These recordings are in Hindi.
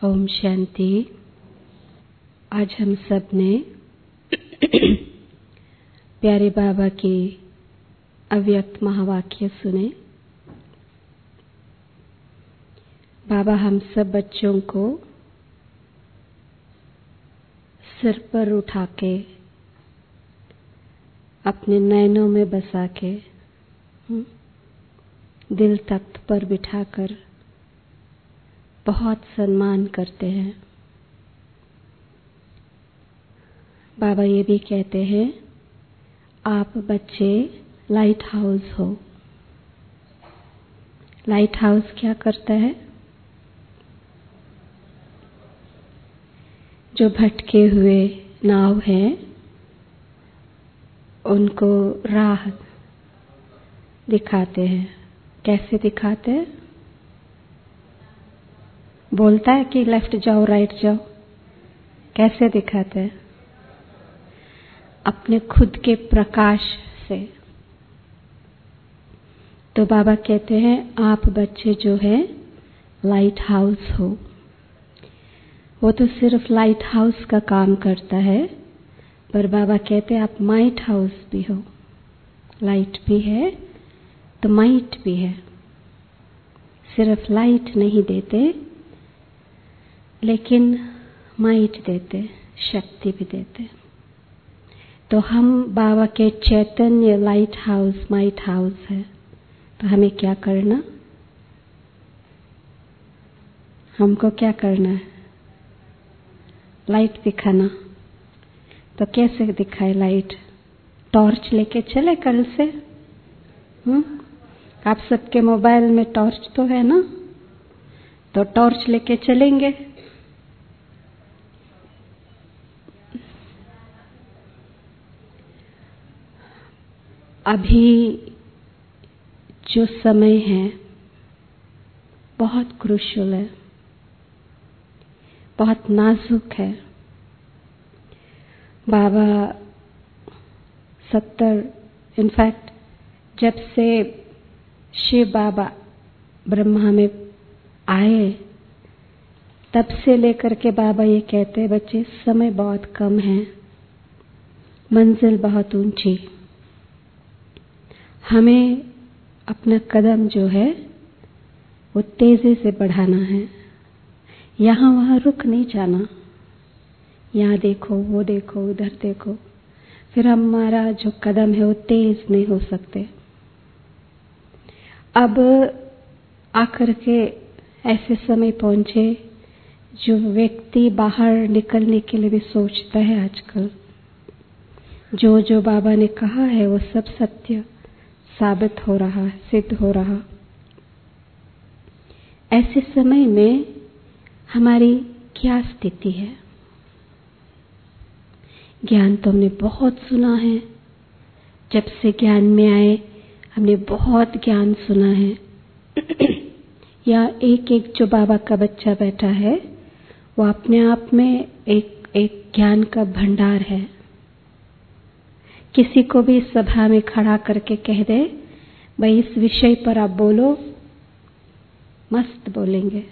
ओम शांति। आज हम सब ने प्यारे बाबा के अव्यक्त महावाक्य सुने। बाबा हम सब बच्चों को सिर पर उठा के अपने नैनों में बसा के दिल तख्त पर बिठाकर बहुत सम्मान करते हैं। बाबा ये भी कहते हैं, आप बच्चे लाइट हाउस हो। लाइट हाउस क्या करता है? जो भटके हुए नाव हैं उनको राह दिखाते हैं। कैसे दिखाते हैं? बोलता है कि लेफ्ट जाओ राइट जाओ। कैसे दिखाते हैं? अपने खुद के प्रकाश से। तो बाबा कहते हैं आप बच्चे जो है लाइट हाउस हो। वो तो सिर्फ लाइट हाउस का काम करता है, पर बाबा कहते हैं आप माइट हाउस भी हो। लाइट भी है तो माइट भी है। सिर्फ लाइट नहीं देते लेकिन माइट देते, शक्ति भी देते। तो हम बाबा के Chaitanya lighthouse might house है। तो हमें क्या करना? हमको क्या करना है? लाइट दिखाना। तो कैसे दिखाए लाइट? टॉर्च लेके चले कल से? आप सबके मोबाइल में टॉर्च तो है ना? तो टॉर्च लेके चलेंगे। अभी जो समय है बहुत क्रूशियल है, बहुत नाजुक है। बाबा 70 इनफैक्ट जब से शिव बाबा ब्रह्मा में आए तब से लेकर के बाबा ये कहते हैं बच्चे समय बहुत कम है, मंजिल बहुत ऊंची। हमें अपना कदम जो है वो तेजी से बढ़ाना है। यहाँ वहाँ रुक नहीं जाना। यहाँ देखो, वो देखो, उधर देखो, फिर हमारा जो कदम है वो तेज नहीं हो सकते। अब आकर के ऐसे समय पहुंचे जो व्यक्ति बाहर निकलने के लिए भी सोचता है आजकल। जो बाबा ने कहा है वो सब सत्य साबित हो रहा है, सिद्ध हो रहा। ऐसे समय में हमारी क्या स्थिति है? ज्ञान तो हमने बहुत सुना है। जब से ज्ञान में आए हमने बहुत ज्ञान सुना है। या एक जो बाबा का बच्चा बैठा है वो अपने आप में एक ज्ञान का भंडार है। किसी को भी सभा में खड़ा करके कह दे भाई इस विषय पर आप बोलो, मस्त बोलेंगे।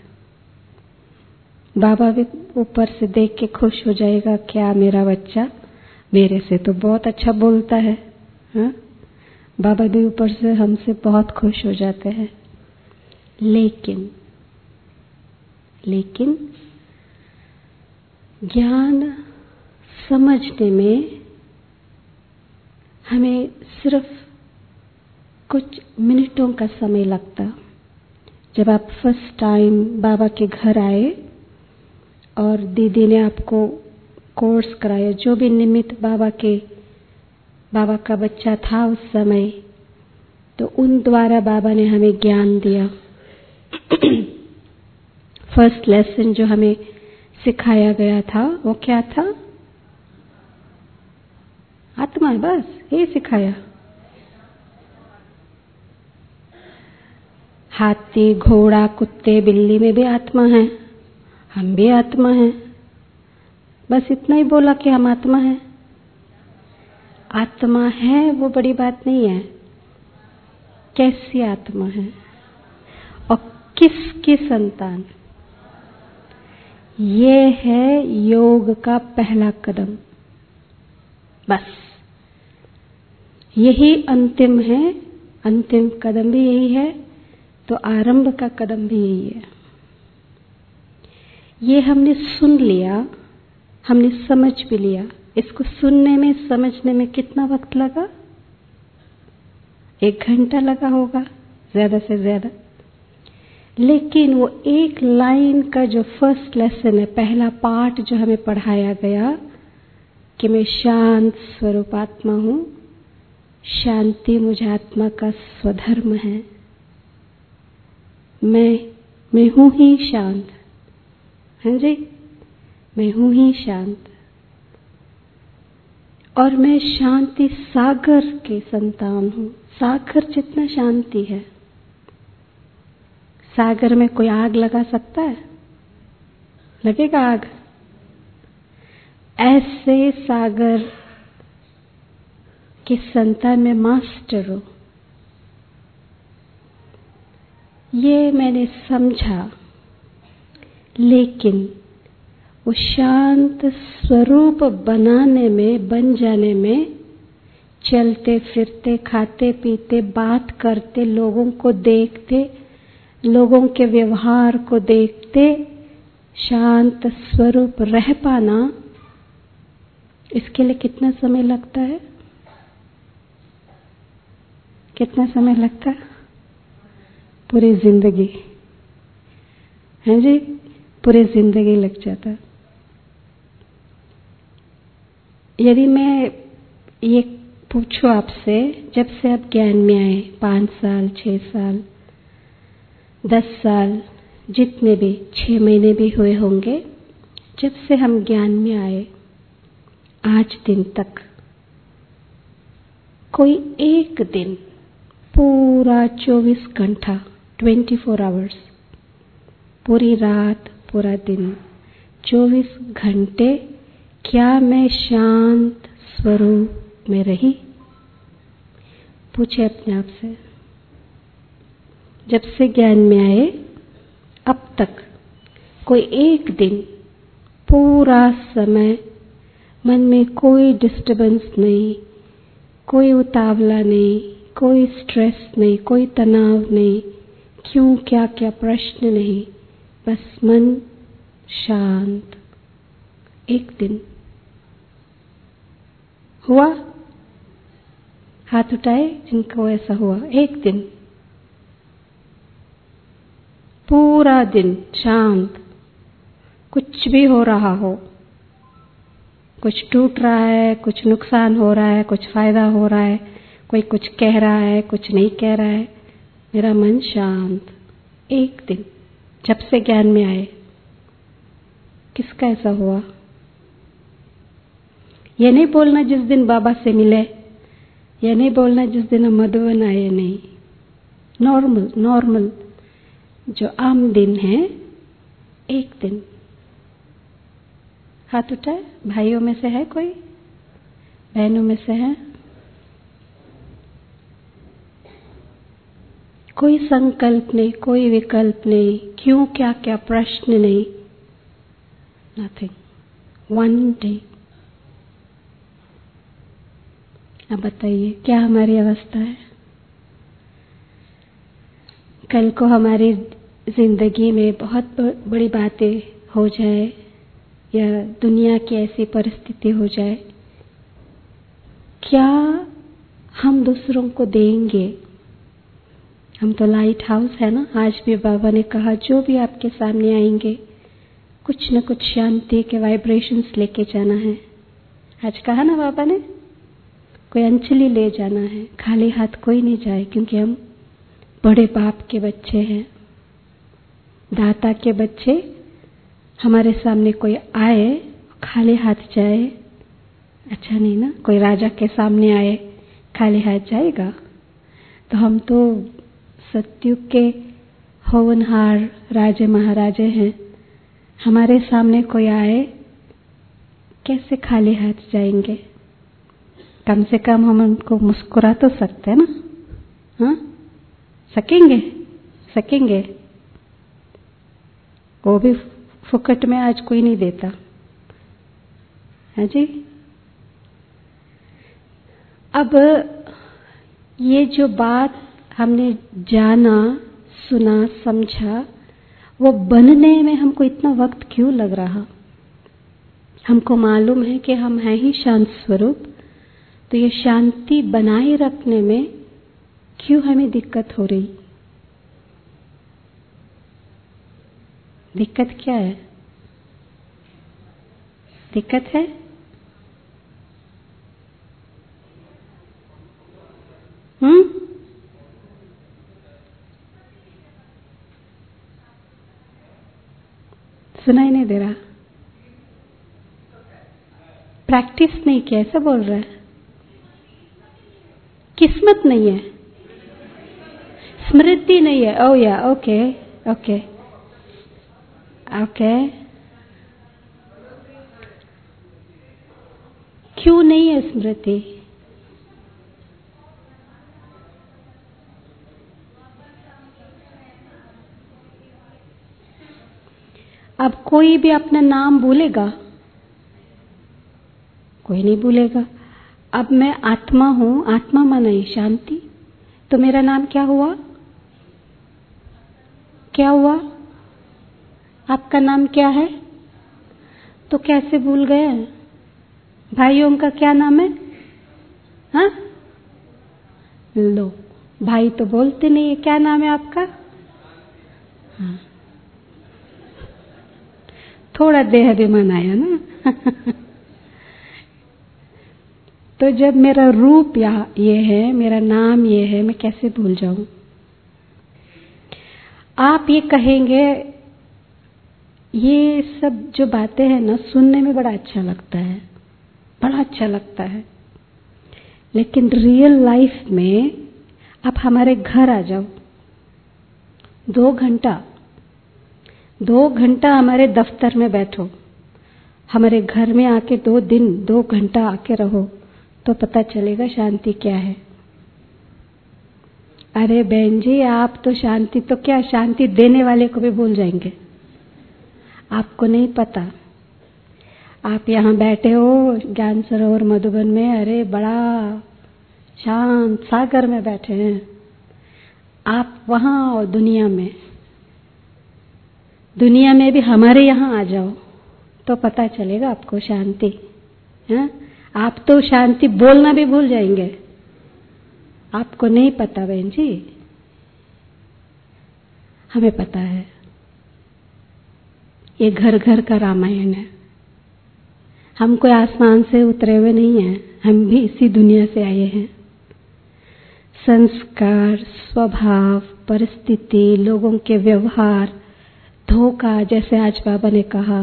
बाबा भी ऊपर से देख के खुश हो जाएगा, क्या मेरा बच्चा मेरे से तो बहुत अच्छा बोलता है। हा? बाबा भी ऊपर से हमसे बहुत खुश हो जाते हैं। लेकिन ज्ञान समझने में हमें सिर्फ कुछ मिनटों का समय लगता। जब आप फर्स्ट टाइम बाबा के घर आए और दीदी ने आपको कोर्स कराया, जो भी निमित्त बाबा का बच्चा था उस समय, तो उन द्वारा बाबा ने हमें ज्ञान दिया। फर्स्ट लेसन जो हमें सिखाया गया था वो क्या था? आत्मा, बस ये सिखाया। हाथी, घोड़ा, कुत्ते, बिल्ली में भी आत्मा है, हम भी आत्मा हैं। बस इतना ही बोला कि हम आत्मा हैं। आत्मा है वो बड़ी बात नहीं है, कैसी आत्मा है और किसकी संतान। ये है योग का पहला कदम। बस यही अंतिम है, अंतिम कदम भी यही है, तो आरंभ का कदम भी यही है। ये हमने सुन लिया, हमने समझ भी लिया। इसको सुनने में, समझने में कितना वक्त लगा? 1 घंटा लगा होगा ज्यादा से ज्यादा। लेकिन वो एक लाइन का जो फर्स्ट लेसन है, पहला पाठ जो हमें पढ़ाया गया कि मैं शांत स्वरूप आत्मा हूं, शांति मुझे आत्मा का स्वधर्म है, मैं हूं ही शांत। हाँ जी, मैं हूं ही शांत, और मैं शांति सागर के संतान हूं। सागर जितना शांति है, सागर में कोई आग लगा सकता है? लगेगा आग? ऐसे सागर के संतान में मास्टर हो। ये मैंने समझा, लेकिन वो शांत स्वरूप बनाने में, बन जाने में, चलते फिरते, खाते पीते, बात करते, लोगों को देखते, लोगों के व्यवहार को देखते शांत स्वरूप रह पाना, इसके लिए कितना समय लगता है? कितना समय लगता है? पूरी जिंदगी। है जी, पूरी जिंदगी लग जाता। यदि मैं ये पूछूं आपसे, जब से आप ज्ञान में आए, 5 साल, 6 साल, 10 साल, जितने भी, 6 महीने भी हुए होंगे, जब से हम ज्ञान में आए आज दिन तक, कोई एक दिन पूरा 24 घंटा, 24 आवर्स, पूरी रात, पूरा दिन, 24 घंटे, क्या मैं शांत स्वरूप में रही? पूछे अपने आप से। जब से ज्ञान में आए अब तक कोई एक दिन पूरा समय मन में कोई डिस्टर्बेंस नहीं, कोई उतावला नहीं, कोई स्ट्रेस नहीं, कोई तनाव नहीं, क्यों, क्या क्या प्रश्न नहीं, बस मन शांत, एक दिन हुआ? हाथ उठाए जिनको ऐसा हुआ। एक दिन, पूरा दिन शांत, कुछ भी हो रहा हो, कुछ टूट रहा है, कुछ नुकसान हो रहा है, कुछ फायदा हो रहा है, कोई कुछ कह रहा है, कुछ नहीं कह रहा है, मेरा मन शांत। एक दिन, जब से ज्ञान में आए। किसका ऐसा हुआ? ये नहीं बोलना जिस दिन बाबा से मिले, ये नहीं बोलना जिस दिन हम मधुबन आए, नहीं। नॉर्मल नॉर्मल जो आम दिन है, एक दिन। हाथ उठाए। भाइयों में से है कोई? बहनों में से है? कोई संकल्प नहीं, कोई विकल्प नहीं, क्यों, क्या क्या प्रश्न नहीं, नथिंग, वन डे। अब बताइए क्या हमारी अवस्था है? कल को हमारी जिंदगी में बहुत बड़ी बातें हो जाए, या दुनिया की ऐसी परिस्थिति हो जाए, क्या हम दूसरों को देंगे? हम तो लाइट हाउस है ना। आज भी बाबा ने कहा, जो भी आपके सामने आएंगे कुछ न कुछ शांति के वाइब्रेशंस लेके जाना है। आज कहा ना बाबा ने, कोई अंजलि ले जाना है, खाली हाथ कोई नहीं जाए, क्योंकि हम बड़े बाप के बच्चे हैं, दाता के बच्चे। हमारे सामने कोई आए खाली हाथ जाए, अच्छा नहीं ना। कोई राजा के सामने आए खाली हाथ जाएगा? तो हम तो सत्युग के होनहार राजे महाराजे हैं, हमारे सामने कोई आए कैसे खाली हाथ जाएंगे? कम से कम हम उनको मुस्कुरा तो सकते हैं ना। हाँ, सकेंगे? सकेंगे? वो भी फुकट में आज कोई नहीं देता है जी। अब ये जो बात हमने जाना, सुना, समझा, वो बनने में हमको इतना वक्त क्यों लग रहा? हमको मालूम है कि हम हैं ही शांत स्वरूप, तो ये शांति बनाए रखने में क्यों हमें दिक्कत हो रही? दिक्कत क्या है? दिक्कत है सुनाई नहीं दे रहा। प्रैक्टिस नहीं किया ऐसा बोल रहा है। किस्मत नहीं है, स्मृति नहीं है। ओ या ओके ओके ओके। क्यों नहीं है स्मृति? अब कोई भी अपना नाम भूलेगा? कोई नहीं भूलेगा। अब मैं आत्मा हूं, आत्मा माना ही शांति, तो मेरा नाम क्या हुआ? क्या हुआ? आपका नाम क्या है? तो कैसे भूल गए? भाइयों का क्या नाम है? हाँ, लो, भाई तो बोलते नहीं है। क्या नाम है आपका? हाँ, थोड़ा देहाभिमान आया ना। तो जब मेरा रूप ये है, मेरा नाम ये है, मैं कैसे भूल जाऊं? आप ये कहेंगे, ये सब जो बातें हैं ना, सुनने में बड़ा अच्छा लगता है, बड़ा अच्छा लगता है, लेकिन रियल लाइफ में आप हमारे घर आ जाओ, 2 घंटा हमारे दफ्तर में बैठो, हमारे घर में आके 2 दिन 2 घंटा आके रहो, तो पता चलेगा शांति क्या है। अरे बहन जी, आप तो शांति तो क्या, शांति देने वाले को भी भूल जाएंगे। आपको नहीं पता, आप यहाँ बैठे हो ज्ञान सरोवर मधुबन में, अरे बड़ा शांत सागर में बैठे हैं। आप वहां और दुनिया में भी हमारे यहाँ आ जाओ, तो पता चलेगा आपको शांति है। आप तो शांति बोलना भी भूल जाएंगे। आपको नहीं पता बहन जी, हमें पता है। ये घर घर का रामायण है। हम कोई आसमान से उतरे हुए नहीं हैं, हम भी इसी दुनिया से आए हैं। संस्कार, स्वभाव, परिस्थिति, लोगों के व्यवहार, धोखा, जैसे आज बाबा ने कहा,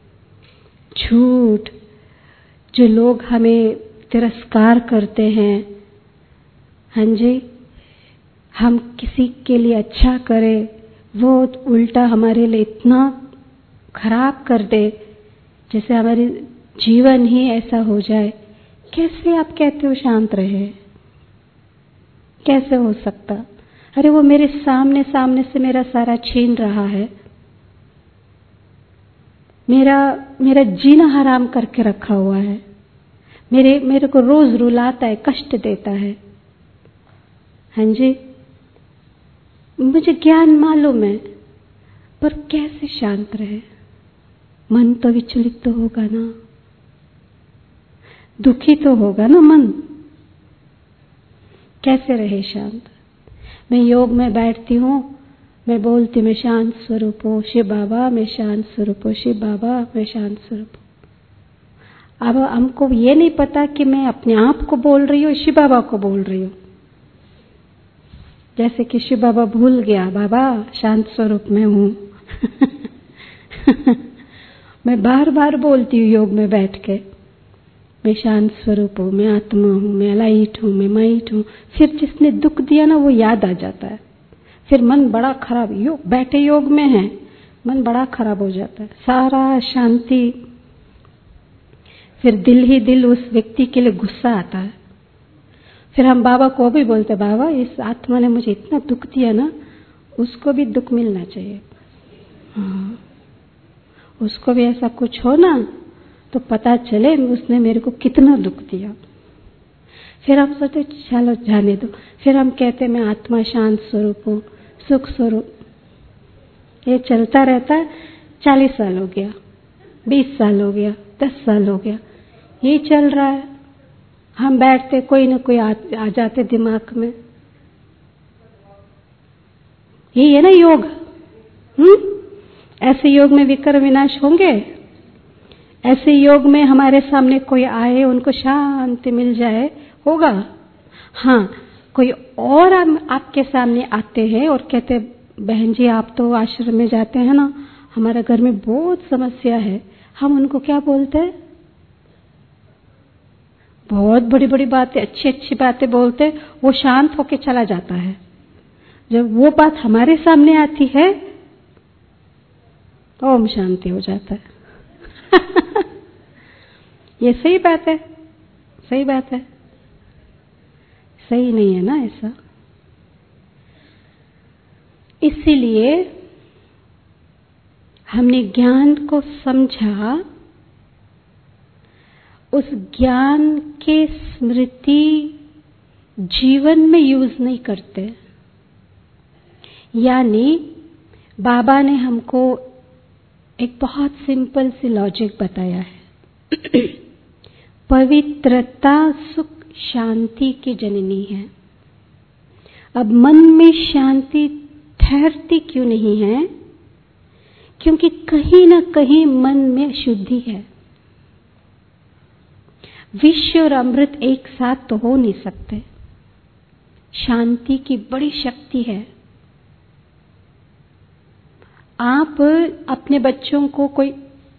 झूठ, जो लोग हमें तिरस्कार करते हैं, हाँ जी, हम किसी के लिए अच्छा करें, वो उल्टा हमारे लिए इतना खराब कर दे, जैसे हमारे जीवन ही ऐसा हो जाए। कैसे आप कहते हो शांत रहे? कैसे हो सकता? अरे वो मेरे सामने से मेरा सारा छीन रहा है, मेरा जीना हराम करके रखा हुआ है, मेरे को रोज रुलाता है, कष्ट देता है। हाँ जी, मुझे ज्ञान मालूम है, पर कैसे शांत रहे? मन तो विचलित तो होगा ना, दुखी तो होगा ना मन। कैसे रहे शांत? मैं योग में बैठती हूँ, मैं बोलती मैं शांत स्वरूप हूँ शिव बाबा, मैं शांत स्वरूप हूँ शिव बाबा, मैं शांत स्वरूप हूँ। अब हमको ये नहीं पता कि मैं अपने आप को बोल रही हूँ, शिव बाबा को बोल रही हूँ। जैसे कि शिव बाबा भूल गया, बाबा शांत स्वरूप में हूँ। मैं बार बार बोलती हूँ योग में बैठ के, मैं शांत स्वरूप हूँ, मैं आत्मा हूँ, मैं लाइट हूँ, मैं माइट हूँ। फिर जिसने दुख दिया ना, वो याद आ जाता है, फिर मन बड़ा खराब, बैठे योग में है, मन बड़ा खराब हो जाता है, सारा शांति। फिर दिल ही दिल उस व्यक्ति के लिए गुस्सा आता है। फिर हम बाबा को भी बोलते, बाबा इस आत्मा ने मुझे इतना दुख दिया ना, उसको भी दुख मिलना चाहिए। हाँ, उसको भी ऐसा कुछ हो ना तो पता चले उसने मेरे को कितना दुख दिया। फिर हम सोचते चलो जाने दो। फिर हम कहते मैं आत्मा शांत स्वरूप हूँ, सुख स्वरूप। ये चलता रहता है। 40 साल हो गया, 20 साल हो गया, 10 साल हो गया, ये चल रहा है। हम बैठते कोई ना कोई आ जाते दिमाग में। यही है ना योग। ऐसे योग में विकार विनाश होंगे। ऐसे योग में हमारे सामने कोई आए, उनको शांति मिल जाए, होगा। हाँ, कोई और आपके सामने आते हैं और कहते बहन जी आप तो आश्रम में जाते हैं ना, हमारे घर में बहुत समस्या है। हम उनको क्या बोलते हैं? बहुत बड़ी बड़ी बातें, अच्छी अच्छी बातें बोलते, वो शांत होके चला जाता है। जब वो बात हमारे सामने आती है तो ओम शांति हो जाता है। ये सही बात है, सही बात है। सही नहीं है ना ऐसा। इसीलिए हमने ज्ञान को समझा, उस ज्ञान के स्मृति जीवन में यूज नहीं करते। यानी बाबा ने हमको एक बहुत सिंपल सी लॉजिक बताया है। पवित्रता सुख शांति की जननी है। अब मन में शांति ठहरती क्यों नहीं है? क्योंकि कहीं ना कहीं मन में अशुद्धि है। विश्व और अमृत एक साथ तो हो नहीं सकते। शांति की बड़ी शक्ति है। आप अपने बच्चों को कोई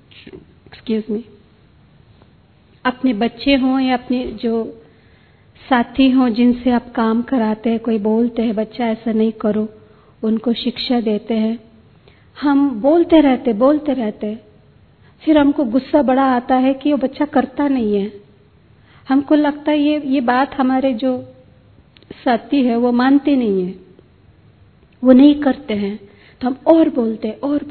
अपने बच्चे हों या अपने जो साथी हों जिनसे आप काम कराते हैं, कोई बोलते हैं बच्चा ऐसा नहीं करो, उनको शिक्षा देते हैं। हम बोलते रहते, फिर हमको गुस्सा बड़ा आता है कि वो बच्चा करता नहीं है। हमको लगता है ये बात हमारे जो साथी है वो मानते नहीं है, वो नहीं करते हैं, तो हम और बोलते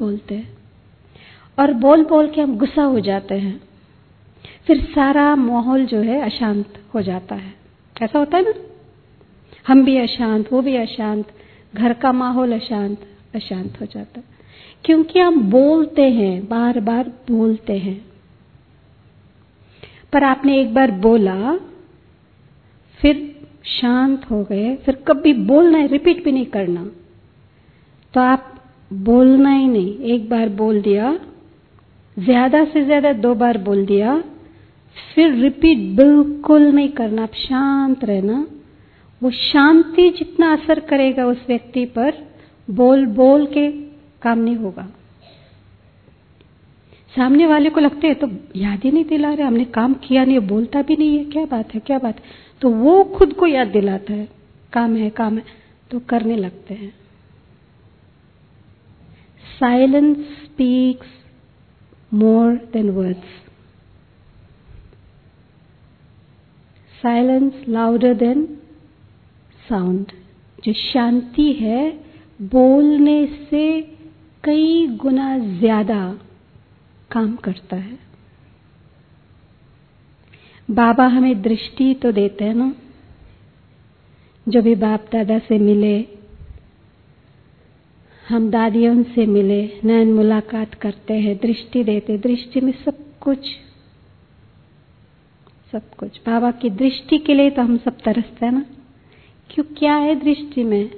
और बोल के हम गुस्सा हो जाते हैं। फिर सारा माहौल जो है अशांत हो जाता है। ऐसा होता है ना, हम भी अशांत, वो भी अशांत, घर का माहौल अशांत हो जाता है। क्योंकि हम बोलते हैं, बार बार बोलते हैं। पर आपने एक बार बोला, फिर शांत हो गए, फिर कभी बोलना है, रिपीट भी नहीं करना। तो आप बोलना ही नहीं, एक बार बोल दिया, ज्यादा से ज्यादा 2 बार बोल दिया, फिर रिपीट बिल्कुल नहीं करना। आप शांत रहना। वो शांति जितना असर करेगा उस व्यक्ति पर, बोल के काम नहीं होगा। सामने वाले को लगते है तो याद ही नहीं दिला रहे, हमने काम किया नहीं, बोलता भी नहीं है, क्या बात है। तो वो खुद को याद दिलाता है काम है, तो करने लगते हैं। Silence speaks more than words. Silence louder than sound. जो शांति है बोलने से कई गुना ज्यादा काम करता है। बाबा हमें दृष्टि तो देते हैं ना, जो भी बाप दादा से मिले, हम दादियों से मिले, नैन मुलाकात करते हैं, दृष्टि देते। दृष्टि में सब कुछ बाबा की दृष्टि के लिए तो हम सब तरसते हैं ना। क्यों? क्या है दृष्टि में?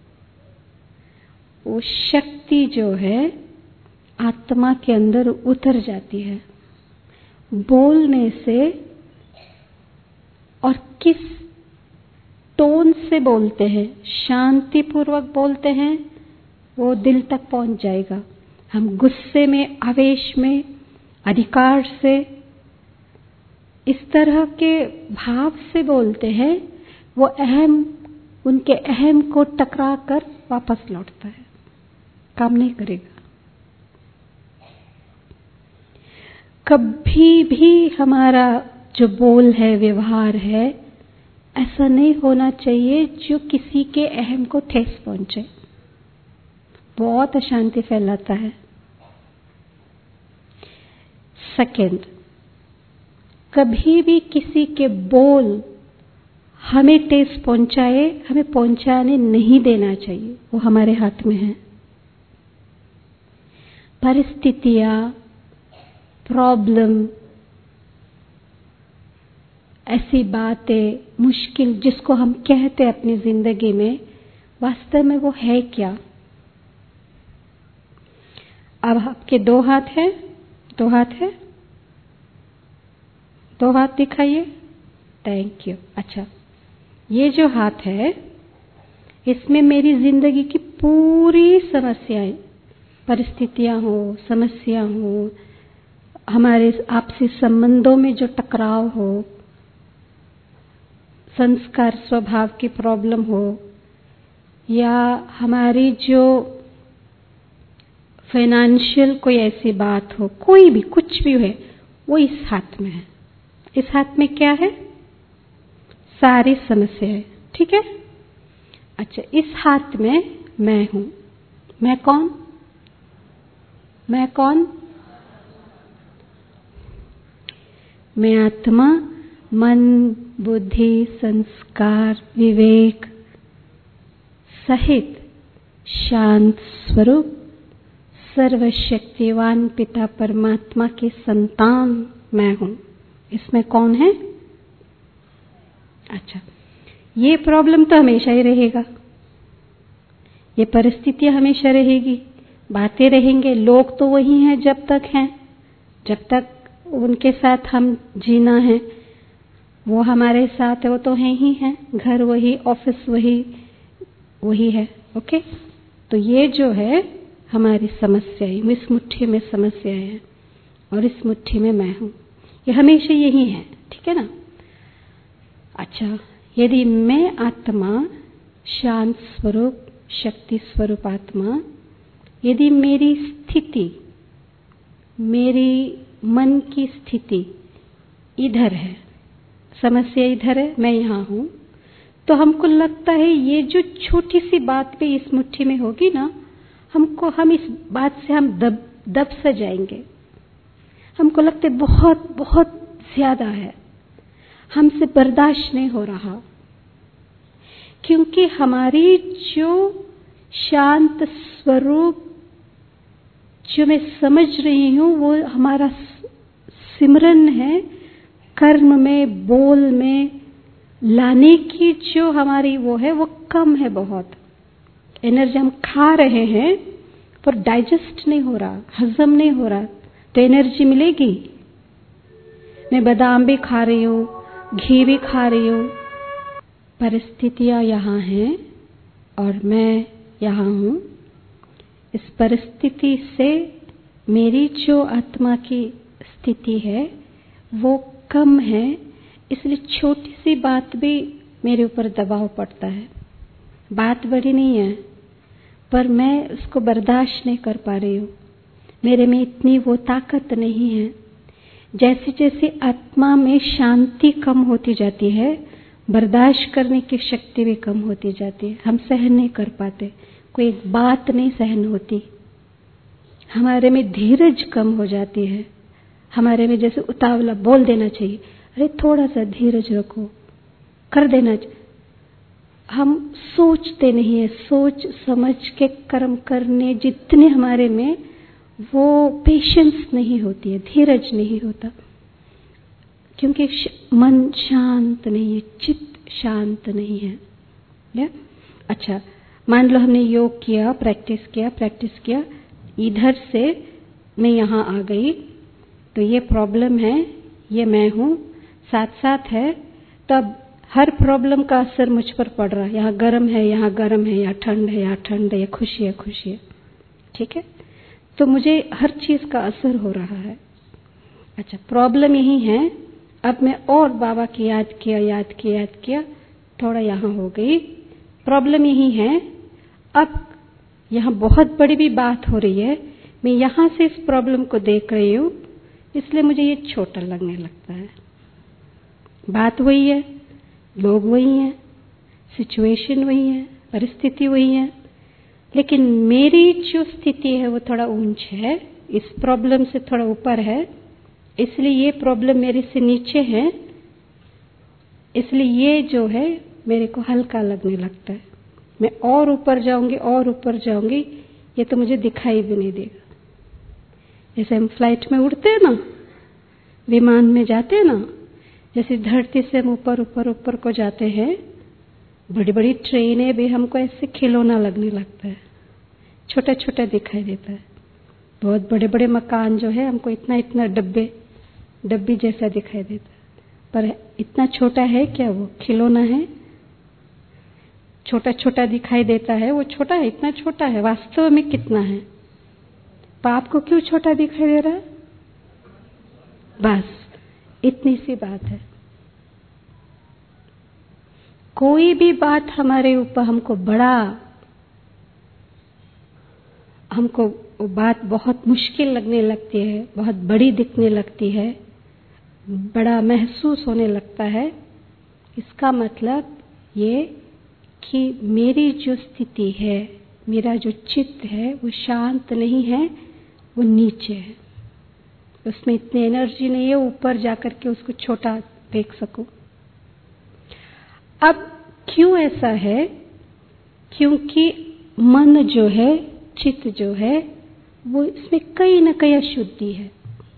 वो शक्ति जो है आत्मा के अंदर उतर जाती है बोलने से। और किस टोन से बोलते हैं, शांति पूर्वक बोलते हैं, वो दिल तक पहुंच जाएगा। हम गुस्से में, आवेश में, अधिकार से, इस तरह के भाव से बोलते हैं, वो उनके अहम को टकरा कर वापस लौटता है, काम नहीं करेगा। कभी भी हमारा जो बोल है, व्यवहार है, ऐसा नहीं होना चाहिए जो किसी के अहम को ठेस पहुंचे। बहुत अशांति फैलाता है। सेकंड, कभी भी किसी के बोल हमें ठेस पहुंचाए, हमें पहुंचाने नहीं देना चाहिए, वो हमारे हाथ में है। परिस्थितियां, प्रॉब्लम, ऐसी बातें, मुश्किल जिसको हम कहते हैं अपनी जिंदगी में, वास्तव में वो है क्या? अब आपके दो हाथ हैं, दो हाथ है, दो हाथ दिखाइए। Thank you. अच्छा, ये जो हाथ है इसमें मेरी जिंदगी की पूरी समस्याएं, परिस्थितियां हो, समस्या हो, हमारे आपसी संबंधों में जो टकराव हो, संस्कार स्वभाव की प्रॉब्लम हो, या हमारी जो फाइनेंशियल कोई ऐसी बात हो, कोई भी कुछ भी है, वो इस हाथ में है। इस हाथ में क्या है? सारी समस्या है। ठीक है। अच्छा, इस हाथ में मैं हूं। मैं कौन? मैं कौन? मैं आत्मा, मन, बुद्धि, संस्कार, विवेक सहित शांत स्वरूप सर्वशक्तिवान पिता परमात्मा की संतान मैं हूं। इसमें कौन है? अच्छा, ये प्रॉब्लम तो हमेशा ही रहेगा, ये परिस्थितियां हमेशा रहेगी, बातें रहेंगे, लोग तो वही हैं जब तक हैं, जब तक उनके साथ हम जीना है, वो हमारे साथ है, वो तो हैं ही हैं, घर वही, ऑफिस वही, वही है। ओके, तो ये जो है हमारी समस्याएं, इस मुट्ठी में समस्याएं हैं और इस मुट्ठी में मैं हूं, ये हमेशा यही है। ठीक है ना? अच्छा, यदि मैं आत्मा, शांत स्वरूप, शक्ति स्वरूप आत्मा, यदि मेरी स्थिति, मेरी मन की स्थिति इधर है, समस्या इधर है, मैं यहां हूं, तो हमको लगता है ये जो छोटी सी बात भी इस मुट्ठी में होगी ना, हम इस बात से हम दब सा जाएंगे। हमको लगता है बहुत बहुत ज्यादा है, हमसे बर्दाश्त नहीं हो रहा, क्योंकि हमारी जो शांत स्वरूप जो मैं समझ रही हूं, वो हमारा सिमरन है, कर्म में, बोल में लाने की जो हमारी वो है, वो कम है बहुत। एनर्जी हम खा रहे हैं पर डाइजेस्ट नहीं हो रहा, हजम नहीं हो रहा, तो एनर्जी मिलेगी? मैं बादाम भी खा रही हूं, घी भी खा रही हूं, परिस्थितियां यहां हैं और मैं यहां हूं। इस परिस्थिति से मेरी जो आत्मा की स्थिति है वो कम है, इसलिए छोटी सी बात भी मेरे ऊपर दबाव पड़ता है। बात बड़ी नहीं है पर मैं उसको बर्दाश्त नहीं कर पा रही हूं, मेरे में इतनी वो ताकत नहीं है। जैसे जैसे आत्मा में शांति कम होती जाती है, बर्दाश्त करने की शक्ति भी कम होती जाती है, हम सहन नहीं कर पाते, कोई बात नहीं सहन होती, हमारे में धीरज कम हो जाती है, हमारे में जैसे उतावला बोल देना चाहिए, अरे थोड़ा सा धीरज रखो, कर देना चाहिए, हम सोचते नहीं है, सोच समझ के कर्म करने जितने हमारे में वो पेशेंस नहीं होती है, धीरज नहीं होता, क्योंकि मन शांत नहीं है, चित्त शांत नहीं है। या? अच्छा, मान लो हमने योग किया, प्रैक्टिस किया, इधर से मैं यहां आ गई, तो ये प्रॉब्लम है, ये मैं हूं, साथ साथ है, तब हर प्रॉब्लम का असर मुझ पर पड़ रहा है, यहाँ गर्म है, यहाँ गर्म है, यहाँ ठंड है, यहाँ ठंड है, खुशी है, खुशी है। ठीक है, तो मुझे हर चीज का असर हो रहा है। अच्छा, प्रॉब्लम यही है, अब मैं और बाबा की याद किया, थोड़ा यहाँ हो गई, प्रॉब्लम यही है, अब यहाँ बहुत बड़ी भी बात हो रही है, मैं यहाँ से इस प्रॉब्लम को देख रही हूँ, इसलिए मुझे ये छोटा लगने लगता है। बात वही है, लोग वही हैं, सिचुएशन वही है, परिस्थिति वही है, लेकिन मेरी जो स्थिति है वो थोड़ा ऊंच है, इस प्रॉब्लम से थोड़ा ऊपर है, इसलिए ये प्रॉब्लम मेरे से नीचे है, इसलिए ये जो है मेरे को हल्का लगने लगता है। मैं और ऊपर जाऊंगी और ऊपर जाऊंगी, ये तो मुझे दिखाई भी नहीं देगा। जैसे हम फ्लाइट में उड़ते हैं ना, विमान में जाते हैं ना, जैसे धरती से हम ऊपर ऊपर ऊपर को जाते हैं, बड़ी बड़ी ट्रेनें भी हमको ऐसे खिलौना लगने लगता है, छोटा छोटा दिखाई देता है। बहुत बड़े बड़े मकान जो है हमको इतना इतना डब्बी जैसा दिखाई देता है, पर इतना छोटा है क्या? वो खिलौना है, छोटा छोटा दिखाई देता है। वो छोटा है, इतना छोटा है, वास्तव में कितना है? पाप को क्यों छोटा दिखाई दे रहा है? बस इतनी सी बात है। कोई भी बात हमारे ऊपर हमको वो बात बहुत मुश्किल लगने लगती है, बहुत बड़ी दिखने लगती है, बड़ा महसूस होने लगता है। इसका मतलब ये कि मेरी जो स्थिति है, मेरा जो चित्त है, वो शांत नहीं है, वो नीचे है। उसमें इतनी एनर्जी नहीं है ऊपर जाकर के उसको छोटा देख सकूं। अब क्यों ऐसा है? क्योंकि मन जो है, चित्त जो है, वो इसमें कहीं ना कहीं अशुद्धि है।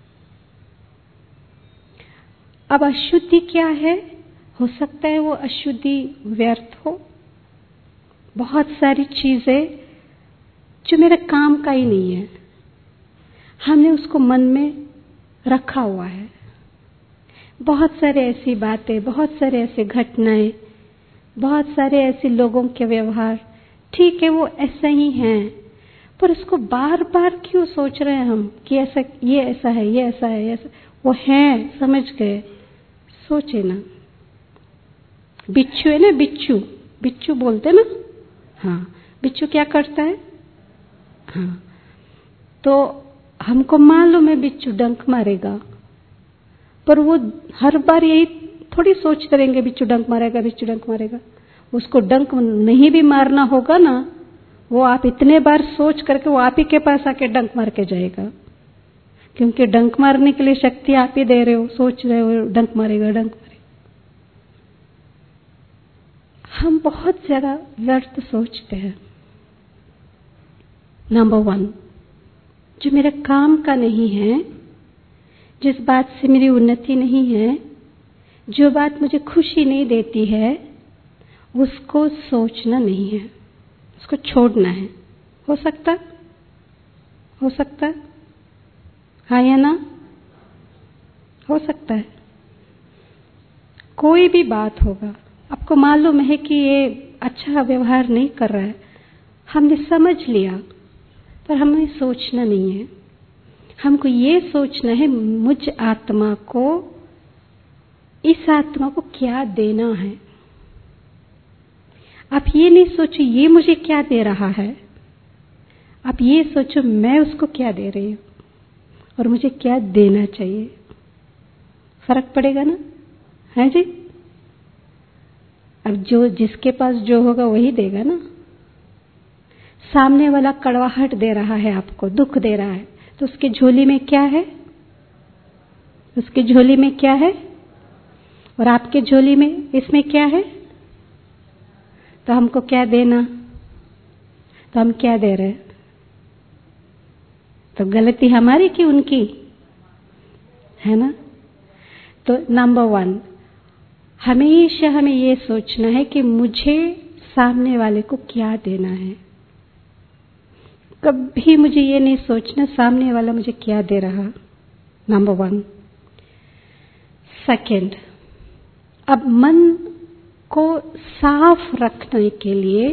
अब अशुद्धि क्या है? हो सकता है वो अशुद्धि व्यर्थ हो, बहुत सारी चीजें जो मेरे काम का ही नहीं है, हमने उसको मन में रखा हुआ है। बहुत सारे ऐसी बातें, बहुत सारे ऐसे घटनाएं, बहुत सारे ऐसे लोगों के व्यवहार, ठीक है वो ऐसा ही हैं, पर उसको बार बार क्यों सोच रहे हैं हम कि ऐसा, ये ऐसा है, ये ऐसा है, ये ऐसा। वो है, समझ गए, सोचे ना। बिच्छू है ना, बिच्छू बोलते ना, हाँ, बिच्छू क्या करता है? हाँ, तो हमको मालूम है बिच्छू डंक मारेगा, पर वो हर बार यही थोड़ी सोचते रहेंगे बिच्छू डंक मारेगा, बिच्छू डंक मारेगा। उसको डंक नहीं भी मारना होगा ना, वो आप इतने बार सोच करके वो आप ही के पास आके डंक मार के जाएगा, क्योंकि डंक मारने के लिए शक्ति आप ही दे रहे हो, सोच रहे हो डंक मारेगा, डंक मारेगा। हम बहुत ज्यादा व्यर्थ सोचते हैं। नंबर 1, जो मेरे काम का नहीं है, जिस बात से मेरी उन्नति नहीं है, जो बात मुझे खुशी नहीं देती है, उसको सोचना नहीं है, उसको छोड़ना है। हो सकता हाँ या ना? हो सकता है। कोई भी बात होगा, आपको मालूम है कि ये अच्छा व्यवहार नहीं कर रहा है, हमने समझ लिया, पर हमें सोचना नहीं है। हमको ये सोचना है, मुझ आत्मा को, इस आत्मा को क्या देना है। आप ये नहीं सोचो ये मुझे क्या दे रहा है, आप ये सोचो मैं उसको क्या दे रही हूं और मुझे क्या देना चाहिए। फर्क पड़ेगा ना? है जी? अब जो जिसके पास जो होगा वही देगा ना। सामने वाला कड़वाहट दे रहा है, आपको दुख दे रहा है, तो उसकी झोली में क्या है? उसकी झोली में क्या है? और आपके झोली में, इसमें क्या है? तो हमको क्या देना? तो हम क्या दे रहे हैं? तो गलती हमारी कि उनकी? है ना? तो नंबर 1, हमेशा हमें ये सोचना है कि मुझे सामने वाले को क्या देना है। कभी मुझे ये नहीं सोचना सामने वाला मुझे क्या दे रहा। नंबर 1। सेकंड, अब मन को साफ रखने के लिए,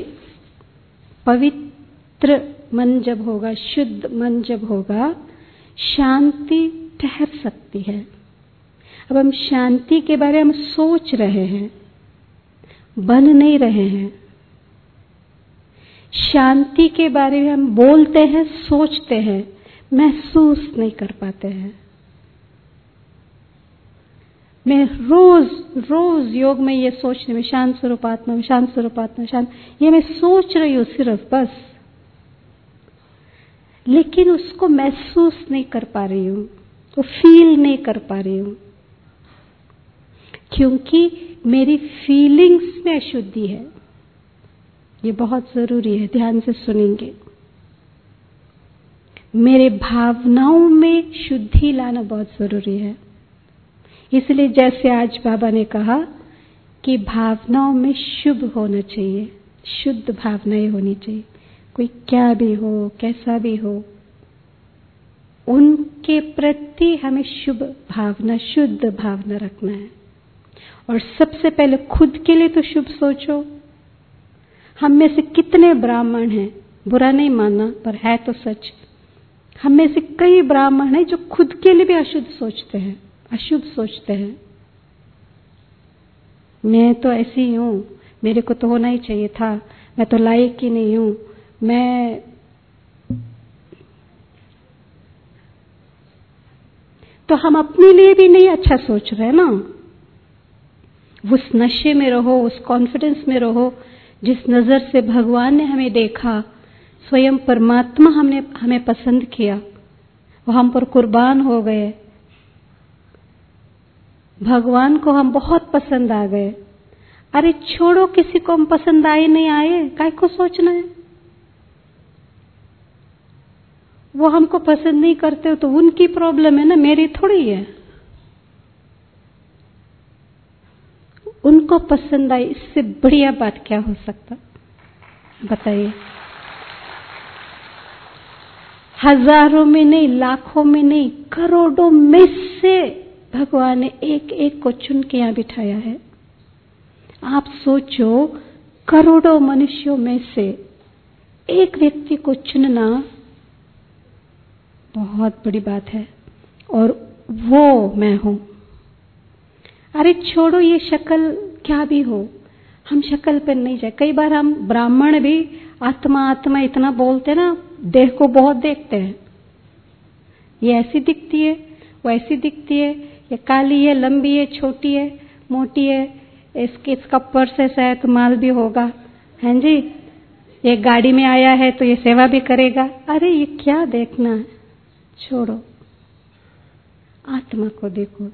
पवित्र मन जब होगा, शुद्ध मन जब होगा, शांति ठहर सकती है। अब हम शांति के बारे में सोच रहे हैं, बन नहीं रहे हैं। शांति के बारे में हम बोलते हैं, सोचते हैं, महसूस नहीं कर पाते हैं। मैं रोज योग में ये सोचने में, शांत स्वरूप आत्मा में, शांत स्वरूप आत्मा, शांत, ये मैं सोच रही हूं सिर्फ, बस, लेकिन उसको महसूस नहीं कर पा रही हूं। तो फील नहीं कर पा रही हूं, क्योंकि मेरी फीलिंग्स में अशुद्धि है। ये बहुत जरूरी है, ध्यान से सुनेंगे। मेरे भावनाओं में शुद्धि लाना बहुत जरूरी है। इसलिए जैसे आज बाबा ने कहा कि भावनाओं में शुभ होना चाहिए, शुद्ध भावनाएं होनी चाहिए। कोई क्या भी हो, कैसा भी हो, उनके प्रति हमें शुभ भावना, शुद्ध भावना रखना है। और सबसे पहले खुद के लिए तो शुभ सोचो। हम में से कितने ब्राह्मण हैं, बुरा नहीं मानना पर है तो सच, हम में से कई ब्राह्मण हैं जो खुद के लिए भी अशुद्ध सोचते हैं, अशुभ सोचते हैं। मैं तो ऐसी ही हूं, मेरे को तो होना ही चाहिए था, मैं तो लायक ही नहीं हूं, मैं तो हम अपने लिए भी नहीं अच्छा सोच रहे ना। उस नशे में रहो, उस कॉन्फिडेंस में रहो जिस नजर से भगवान ने हमें देखा, स्वयं परमात्मा हमें पसंद किया, वो हम पर कुर्बान हो गए, भगवान को हम बहुत पसंद आ गए। अरे छोड़ो, किसी को हम पसंद आए नहीं आए, काय को सोचना है। वो हमको पसंद नहीं करते हो तो उनकी प्रॉब्लम है ना, मेरी थोड़ी है। उनको पसंद आई, इससे बढ़िया बात क्या हो सकता, बताइए। हजारों में नहीं, लाखों में नहीं, करोड़ों में से भगवान ने एक एक को चुन के यहां बिठाया है। आप सोचो, करोड़ों मनुष्यों में से एक व्यक्ति को चुनना बहुत बड़ी बात है, और वो मैं हूं। अरे छोड़ो ये शक्ल क्या भी हो, हम शक्ल पर नहीं जाए। कई बार हम ब्राह्मण भी आत्मा आत्मा इतना बोलते ना, देह को बहुत देखते हैं। ये ऐसी दिखती है, वो ऐसी दिखती है, ये काली है, लंबी है, छोटी है, मोटी है, इसका पर्स ऐसा है तो माल भी होगा, हैं जी, ये गाड़ी में आया है तो ये सेवा भी करेगा। अरे ये क्या देखना है, छोड़ो, आत्मा को देखो।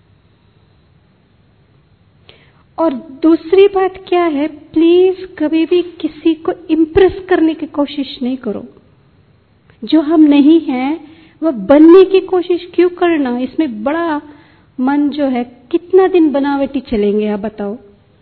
और दूसरी बात क्या है, प्लीज कभी भी किसी को इम्प्रेस करने की कोशिश नहीं करो। जो हम नहीं हैं वो बनने की कोशिश क्यों करना। इसमें बड़ा मन जो है, कितना दिन बनावटी चलेंगे आप बताओ।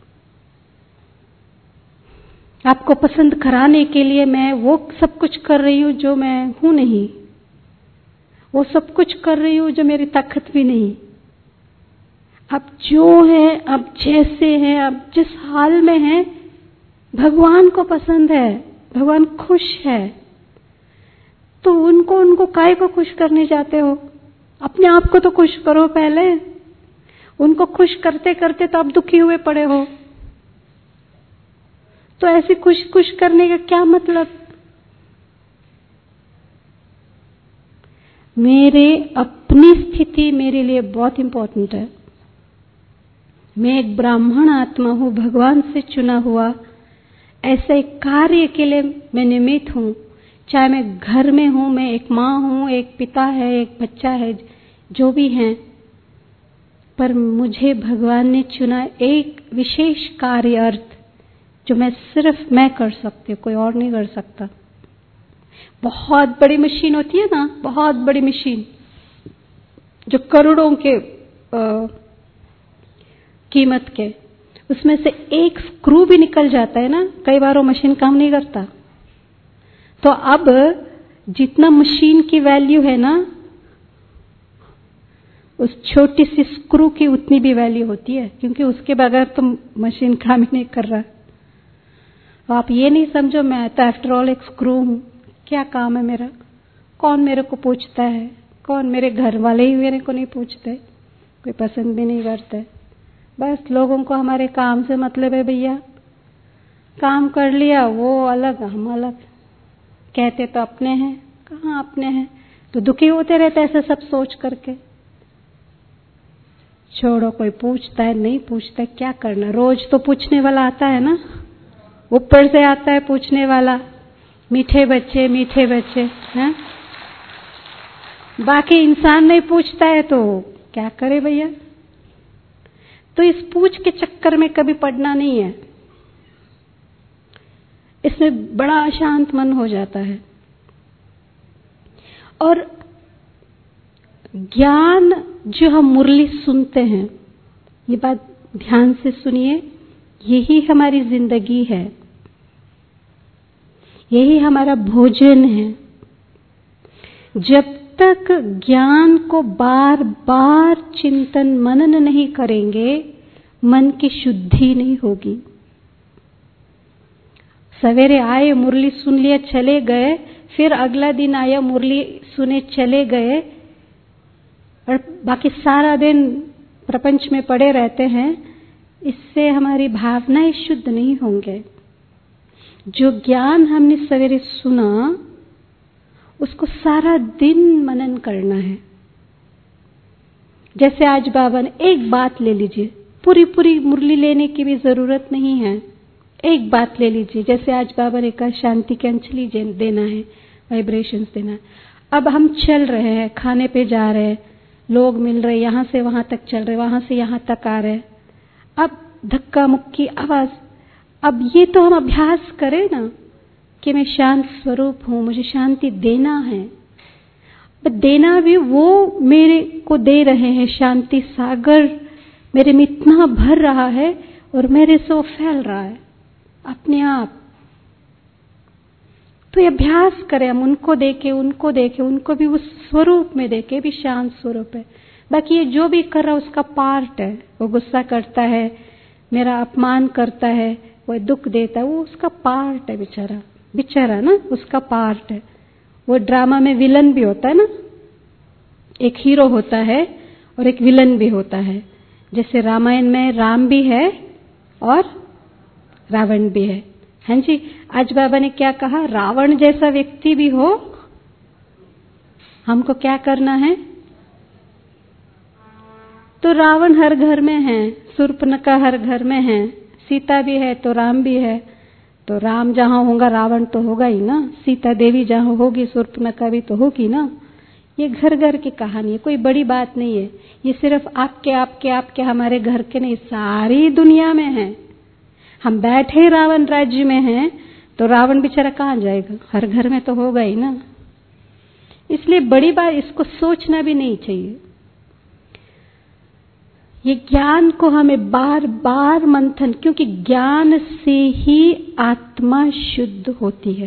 आपको पसंद कराने के लिए मैं वो सब कुछ कर रही हूं जो मैं हूं नहीं, वो सब कुछ कर रही हूं जो मेरी ताकत भी नहीं। अब जो है, अब जैसे हैं, अब जिस हाल में हैं, भगवान को पसंद है, भगवान खुश है, तो उनको काय को खुश करने जाते हो। अपने आप को तो खुश करो पहले। उनको खुश करते करते तो आप दुखी हुए पड़े हो, तो ऐसे खुश करने का क्या मतलब। मेरे अपनी स्थिति मेरे लिए बहुत इंपॉर्टेंट है। मैं एक ब्राह्मण आत्मा हूं, भगवान से चुना हुआ। ऐसे कार्य के लिए मैं निमित्त हूं, चाहे मैं घर में हूं, मैं एक माँ हूं, एक पिता है, एक बच्चा है, जो भी हैं, पर मुझे भगवान ने चुना एक विशेष कार्य अर्थ, जो मैं सिर्फ मैं कर सकती हूँ, कोई और नहीं कर सकता। बहुत बड़ी मशीन होती है ना, बहुत बड़ी मशीन जो करोड़ों के कीमत के, उसमें से एक स्क्रू भी निकल जाता है ना, कई बार वो मशीन काम नहीं करता। तो अब जितना मशीन की वैल्यू है ना, उस छोटी सी स्क्रू की उतनी भी वैल्यू होती है, क्योंकि उसके बगैर तो मशीन काम ही नहीं कर रहा। तो आप ये नहीं समझो मैं तो आफ्टर ऑल एक स्क्रू हूं, क्या काम है मेरा, कौन मेरे को पूछता है, कौन, मेरे घर वाले ही मेरे को नहीं पूछते, कोई पसंद भी नहीं करते। बस लोगों को हमारे काम से मतलब है भैया, काम कर लिया वो अलग हम अलग, कहते तो अपने हैं, कहाँ अपने हैं, तो दुखी होते रहते ऐसे सब सोच करके। छोड़ो, कोई पूछता है नहीं पूछता है, क्या करना, रोज तो पूछने वाला आता है ना, ऊपर से आता है पूछने वाला, मीठे बच्चे हैं। बाकी इंसान नहीं पूछता है तो क्या करे भैया। तो इस पूछ के चक्कर में कभी पड़ना नहीं है, इसमें बड़ा अशांत मन हो जाता है। और ज्ञान जो हम मुरली सुनते हैं, ये बात ध्यान से सुनिए, यही हमारी जिंदगी है, यही हमारा भोजन है। जब तक ज्ञान को बार बार चिंतन मनन नहीं करेंगे, मन की शुद्धि नहीं होगी। सवेरे आए, मुरली सुन लिया, चले गए, फिर अगला दिन आया, मुरली सुने, चले गए, और बाकी सारा दिन प्रपंच में पड़े रहते हैं, इससे हमारी भावनाएं शुद्ध नहीं होंगे। जो ज्ञान हमने सवेरे सुना, उसको सारा दिन मनन करना है। जैसे आज बाबा ने एक बात ले लीजिए, पूरी पूरी मुरली लेने की भी जरूरत नहीं है, एक बात ले लीजिए। जैसे आज बाबा ने कहा शांति की अंजलि देना है, वाइब्रेशंस देना है। अब हम चल रहे हैं, खाने पे जा रहे हैं, लोग मिल रहे, यहां से वहां तक चल रहे, वहां से यहां तक आ रहे, अब धक्का मुक्की आवाज। अब ये तो हम अभ्यास करें ना कि मैं शांत स्वरूप हूं, मुझे शांति देना है। देना भी वो मेरे को दे रहे हैं, शांति सागर मेरे में इतना भर रहा है और मेरे से वो फैल रहा है अपने आप। तो ये अभ्यास करें हम, उनको देखे, उनको देखे, उनको भी उस स्वरूप में देखे, भी शांत स्वरूप है। बाकी ये जो भी कर रहा है उसका पार्ट है। वो गुस्सा करता है, मेरा अपमान करता है, वो दुख देता है, वो उसका पार्ट है। बेचारा बेचारा ना, उसका पार्ट है। वो ड्रामा में विलन भी होता है ना, एक हीरो होता है और एक विलन भी होता है। जैसे रामायण में राम भी है और रावण भी है। हाँ जी, आज बाबा ने क्या कहा, रावण जैसा व्यक्ति भी हो, हमको क्या करना है। तो रावण हर घर में है, शूर्पणखा हर घर में है, सीता भी है तो राम भी है। तो राम जहां होगा रावण तो होगा ही ना, सीता देवी जहां होगी शूर्पणखा भी तो होगी ना। ये घर घर की कहानी है, कोई बड़ी बात नहीं है। ये सिर्फ आपके आपके आपके हमारे घर के नहीं, सारी दुनिया में है। हम बैठे रावण राज्य में हैं तो रावण बेचारा कहां जाएगा, हर घर में तो होगा ही ना। इसलिए बड़ी बात इसको सोचना भी नहीं चाहिए। ये ज्ञान को हमें बार बार मंथन, क्योंकि ज्ञान से ही आत्मा शुद्ध होती है।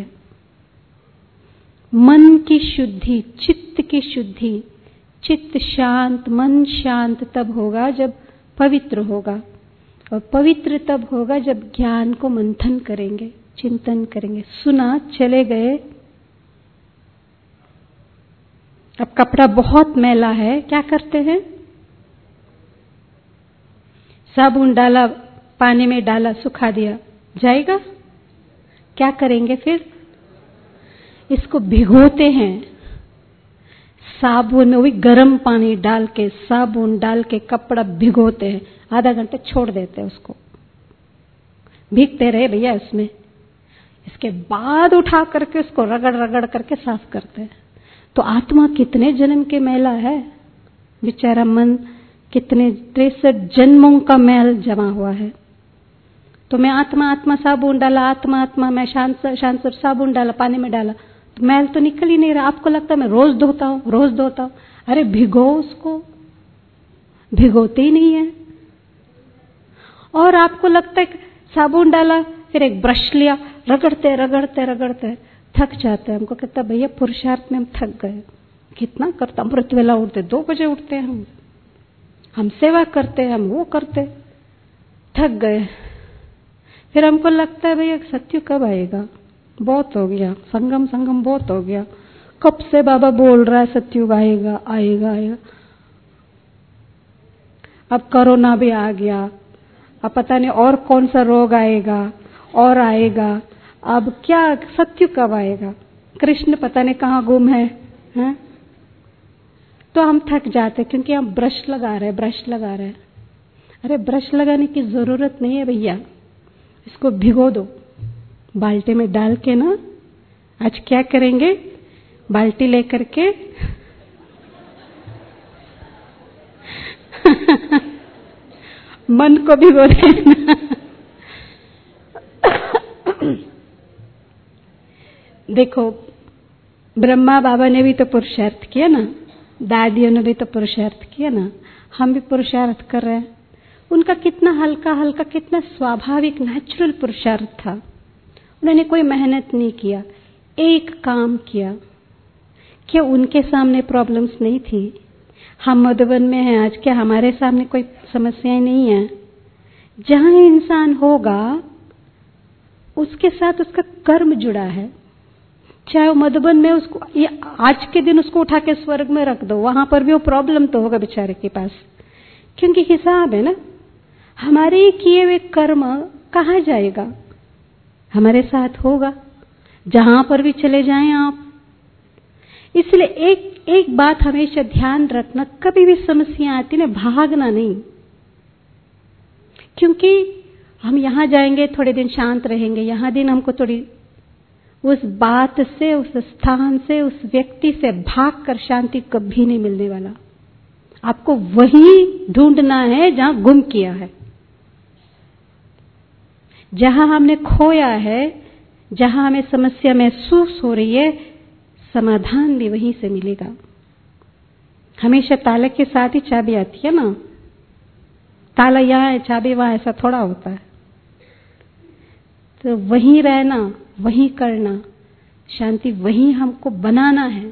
मन की शुद्धि, चित्त की शुद्धि, चित्त शांत, मन शांत तब होगा जब पवित्र होगा, और पवित्र तब होगा जब ज्ञान को मंथन करेंगे, चिंतन करेंगे। सुना, चले गए। अब कपड़ा बहुत मैला है, क्या करते हैं, साबुन डाला, पानी में डाला, सुखा दिया, जाएगा। क्या करेंगे फिर, इसको भिगोते हैं साबुन में, वही गर्म पानी डाल के, साबुन डाल के कपड़ा भिगोते हैं, आधा घंटे छोड़ देते हैं उसको, भीगते रहे भैया इसमें। इसके बाद उठा करके उसको रगड़ रगड़ करके साफ करते हैं। तो आत्मा कितने जन्म के मैला है, बेचारा मन कितने 63 जन्मों का मैल जमा हुआ है। तो मैं आत्मा आत्मा साबुन डाला, आत्मा आत्मा मैं शांत शांत साबुन डाला, पानी में डाला, तो मैल तो निकल ही नहीं रहा। आपको लगता है मैं रोज धोता हूं, रोज धोता हूं। अरे भिगो उसको, भिगोते ही नहीं है। और आपको लगता है साबुन डाला, फिर एक ब्रश लिया, रगड़ते रगड़ते रगड़ते थक जाते हैं। हमको कहता भैया पुरुषार्थ में हम थक गए, कितना करता, अमृत वेला उठते 2 बजे उठते हैं हम सेवा करते हैं, हम वो करते, थक गए। फिर हमको लगता है भैया सत्य कब आएगा, बहुत हो गया, संगम संगम बहुत हो गया, कब से बाबा बोल रहा है सत्युग आएगा आएगा आएगा। अब कोरोना भी आ गया, अब पता नहीं और कौन सा रोग आएगा और आएगा। अब क्या सत्युग कब आएगा, कृष्ण पता नहीं कहाँ गुम है, हैं? तो हम थक जाते क्योंकि हम ब्रश लगा रहे, ब्रश लगा रहे। अरे ब्रश लगाने की जरूरत नहीं है भैया, इसको भिगो दो बाल्टी में डाल के ना। आज क्या करेंगे, बाल्टी लेकर के मन को भिगो देना। देखो, ब्रह्मा बाबा ने भी तो पुरुषार्थ किया ना, दादियों ने भी तो पुरुषार्थ किया ना, हम भी पुरुषार्थ कर रहे हैं। उनका कितना हल्का हल्का, कितना स्वाभाविक नेचुरल पुरुषार्थ था। उन्होंने कोई मेहनत नहीं किया, एक काम किया। क्या उनके सामने प्रॉब्लम्स नहीं थी? हम मधुबन में हैं आज, क्या हमारे सामने कोई समस्याएं नहीं है? जहां इंसान होगा उसके साथ उसका कर्म जुड़ा है। चाहे वो मधुबन में उसको आज के दिन उसको उठा के स्वर्ग में रख दो, वहां पर भी वो प्रॉब्लम तो होगा बेचारे के पास, क्योंकि हिसाब है ना। हमारे किए हुए कर्म कहाँ जाएगा? हमारे साथ होगा, जहां पर भी चले जाएं आप। इसलिए एक बात हमेशा ध्यान रखना, कभी भी समस्या आती ना, भागना नहीं। क्योंकि हम यहां जाएंगे, थोड़े दिन शांत रहेंगे, यहां दिन हमको थोड़ी उस बात से, उस स्थान से, उस व्यक्ति से भागकर शांति कभी नहीं मिलने वाला। आपको वही ढूंढना है जहां गुम किया है, जहां हमने खोया है, जहां हमें समस्या महसूस हो रही है, समाधान भी वहीं से मिलेगा। हमेशा ताले के साथ ही चाबी आती है ना, ताला यहां है, चाबी वहां, ऐसा थोड़ा होता है। तो वहीं रहना, वहीं करना, शांति वहीं हमको बनाना है।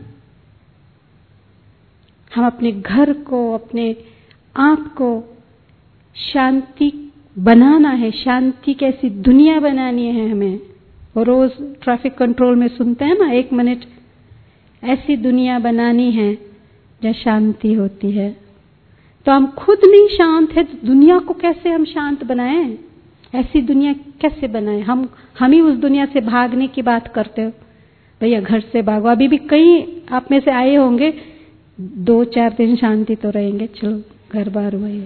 हम अपने घर को, अपने आप को शांति बनाना है। शांति कैसी दुनिया बनानी है हमें। वो रोज ट्रैफिक कंट्रोल में सुनते हैं ना, 1 मिनट, ऐसी दुनिया बनानी है जहाँ शांति होती है। तो हम खुद नहीं शांत है, तो दुनिया को कैसे हम शांत बनाएं? ऐसी दुनिया कैसे बनाएं? हम ही उस दुनिया से भागने की बात करते हो। भैया घर से भागो। अभी भी कई आप में से आए होंगे, 2-4 दिन शांति तो रहेंगे, चलो घर बार हुए।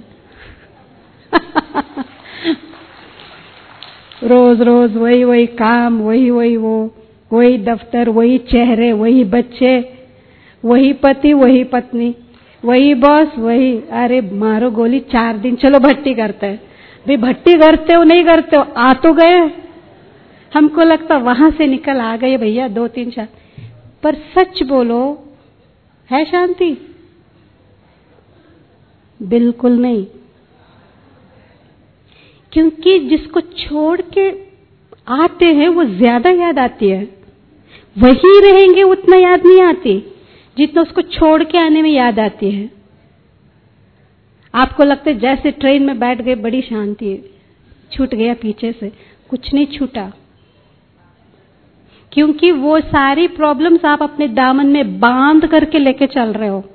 रोज रोज वही काम, वही दफ्तर, वही चेहरे, वही बच्चे, वही पति, वही पत्नी, वही बॉस, वही। अरे मारो गोली, 4 दिन चलो भट्टी करते हैं। भाई भट्टी करते हो नहीं करते हो, आ तो गए। हमको लगता वहां से निकल आ गए भैया 2-3 साल, पर सच बोलो, है शांति? बिल्कुल नहीं। क्योंकि जिसको छोड़ के आते हैं वो ज्यादा याद आती है। वही रहेंगे उतना याद नहीं आती जितना उसको छोड़ के आने में याद आती है। आपको लगता है जैसे ट्रेन में बैठ गए, बड़ी शांति, छूट गया पीछे से। कुछ नहीं छूटा, क्योंकि वो सारी प्रॉब्लम्स आप अपने दामन में बांध करके लेके चल रहे हो।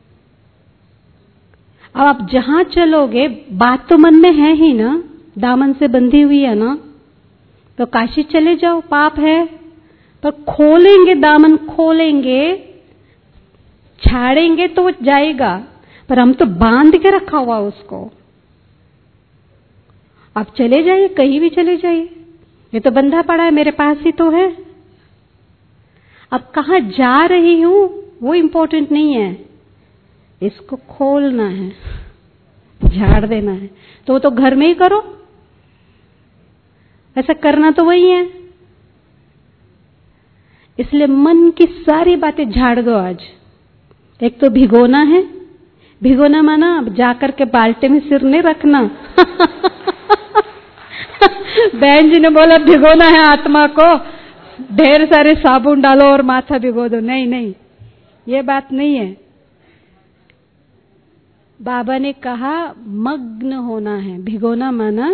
अब आप जहां चलोगे, बात तो मन में है ही ना, दामन से बंधी हुई है ना। तो काशी चले जाओ, पाप है, पर खोलेंगे, दामन खोलेंगे, छाड़ेंगे तो वो जाएगा, पर हम तो बांध के रखा हुआ उसको। आप चले जाइए, कहीं भी चले जाइए, ये तो बंधा पड़ा है, मेरे पास ही तो है। अब कहां जा रही हूं वो इंपॉर्टेंट नहीं है, इसको खोलना है, झाड़ देना है। तो वो तो घर में ही करो, ऐसा करना तो वही है। इसलिए मन की सारी बातें झाड़ दो आज। एक तो भिगोना है, भिगोना माना अब जाकर के बाल्टी में सिर नहीं रखना। बहन जी ने बोला भिगोना है आत्मा को, ढेर सारे साबुन डालो और माथा भिगो दो। नहीं नहीं, ये बात नहीं है। बाबा ने कहा मग्न होना है। भिगोना माना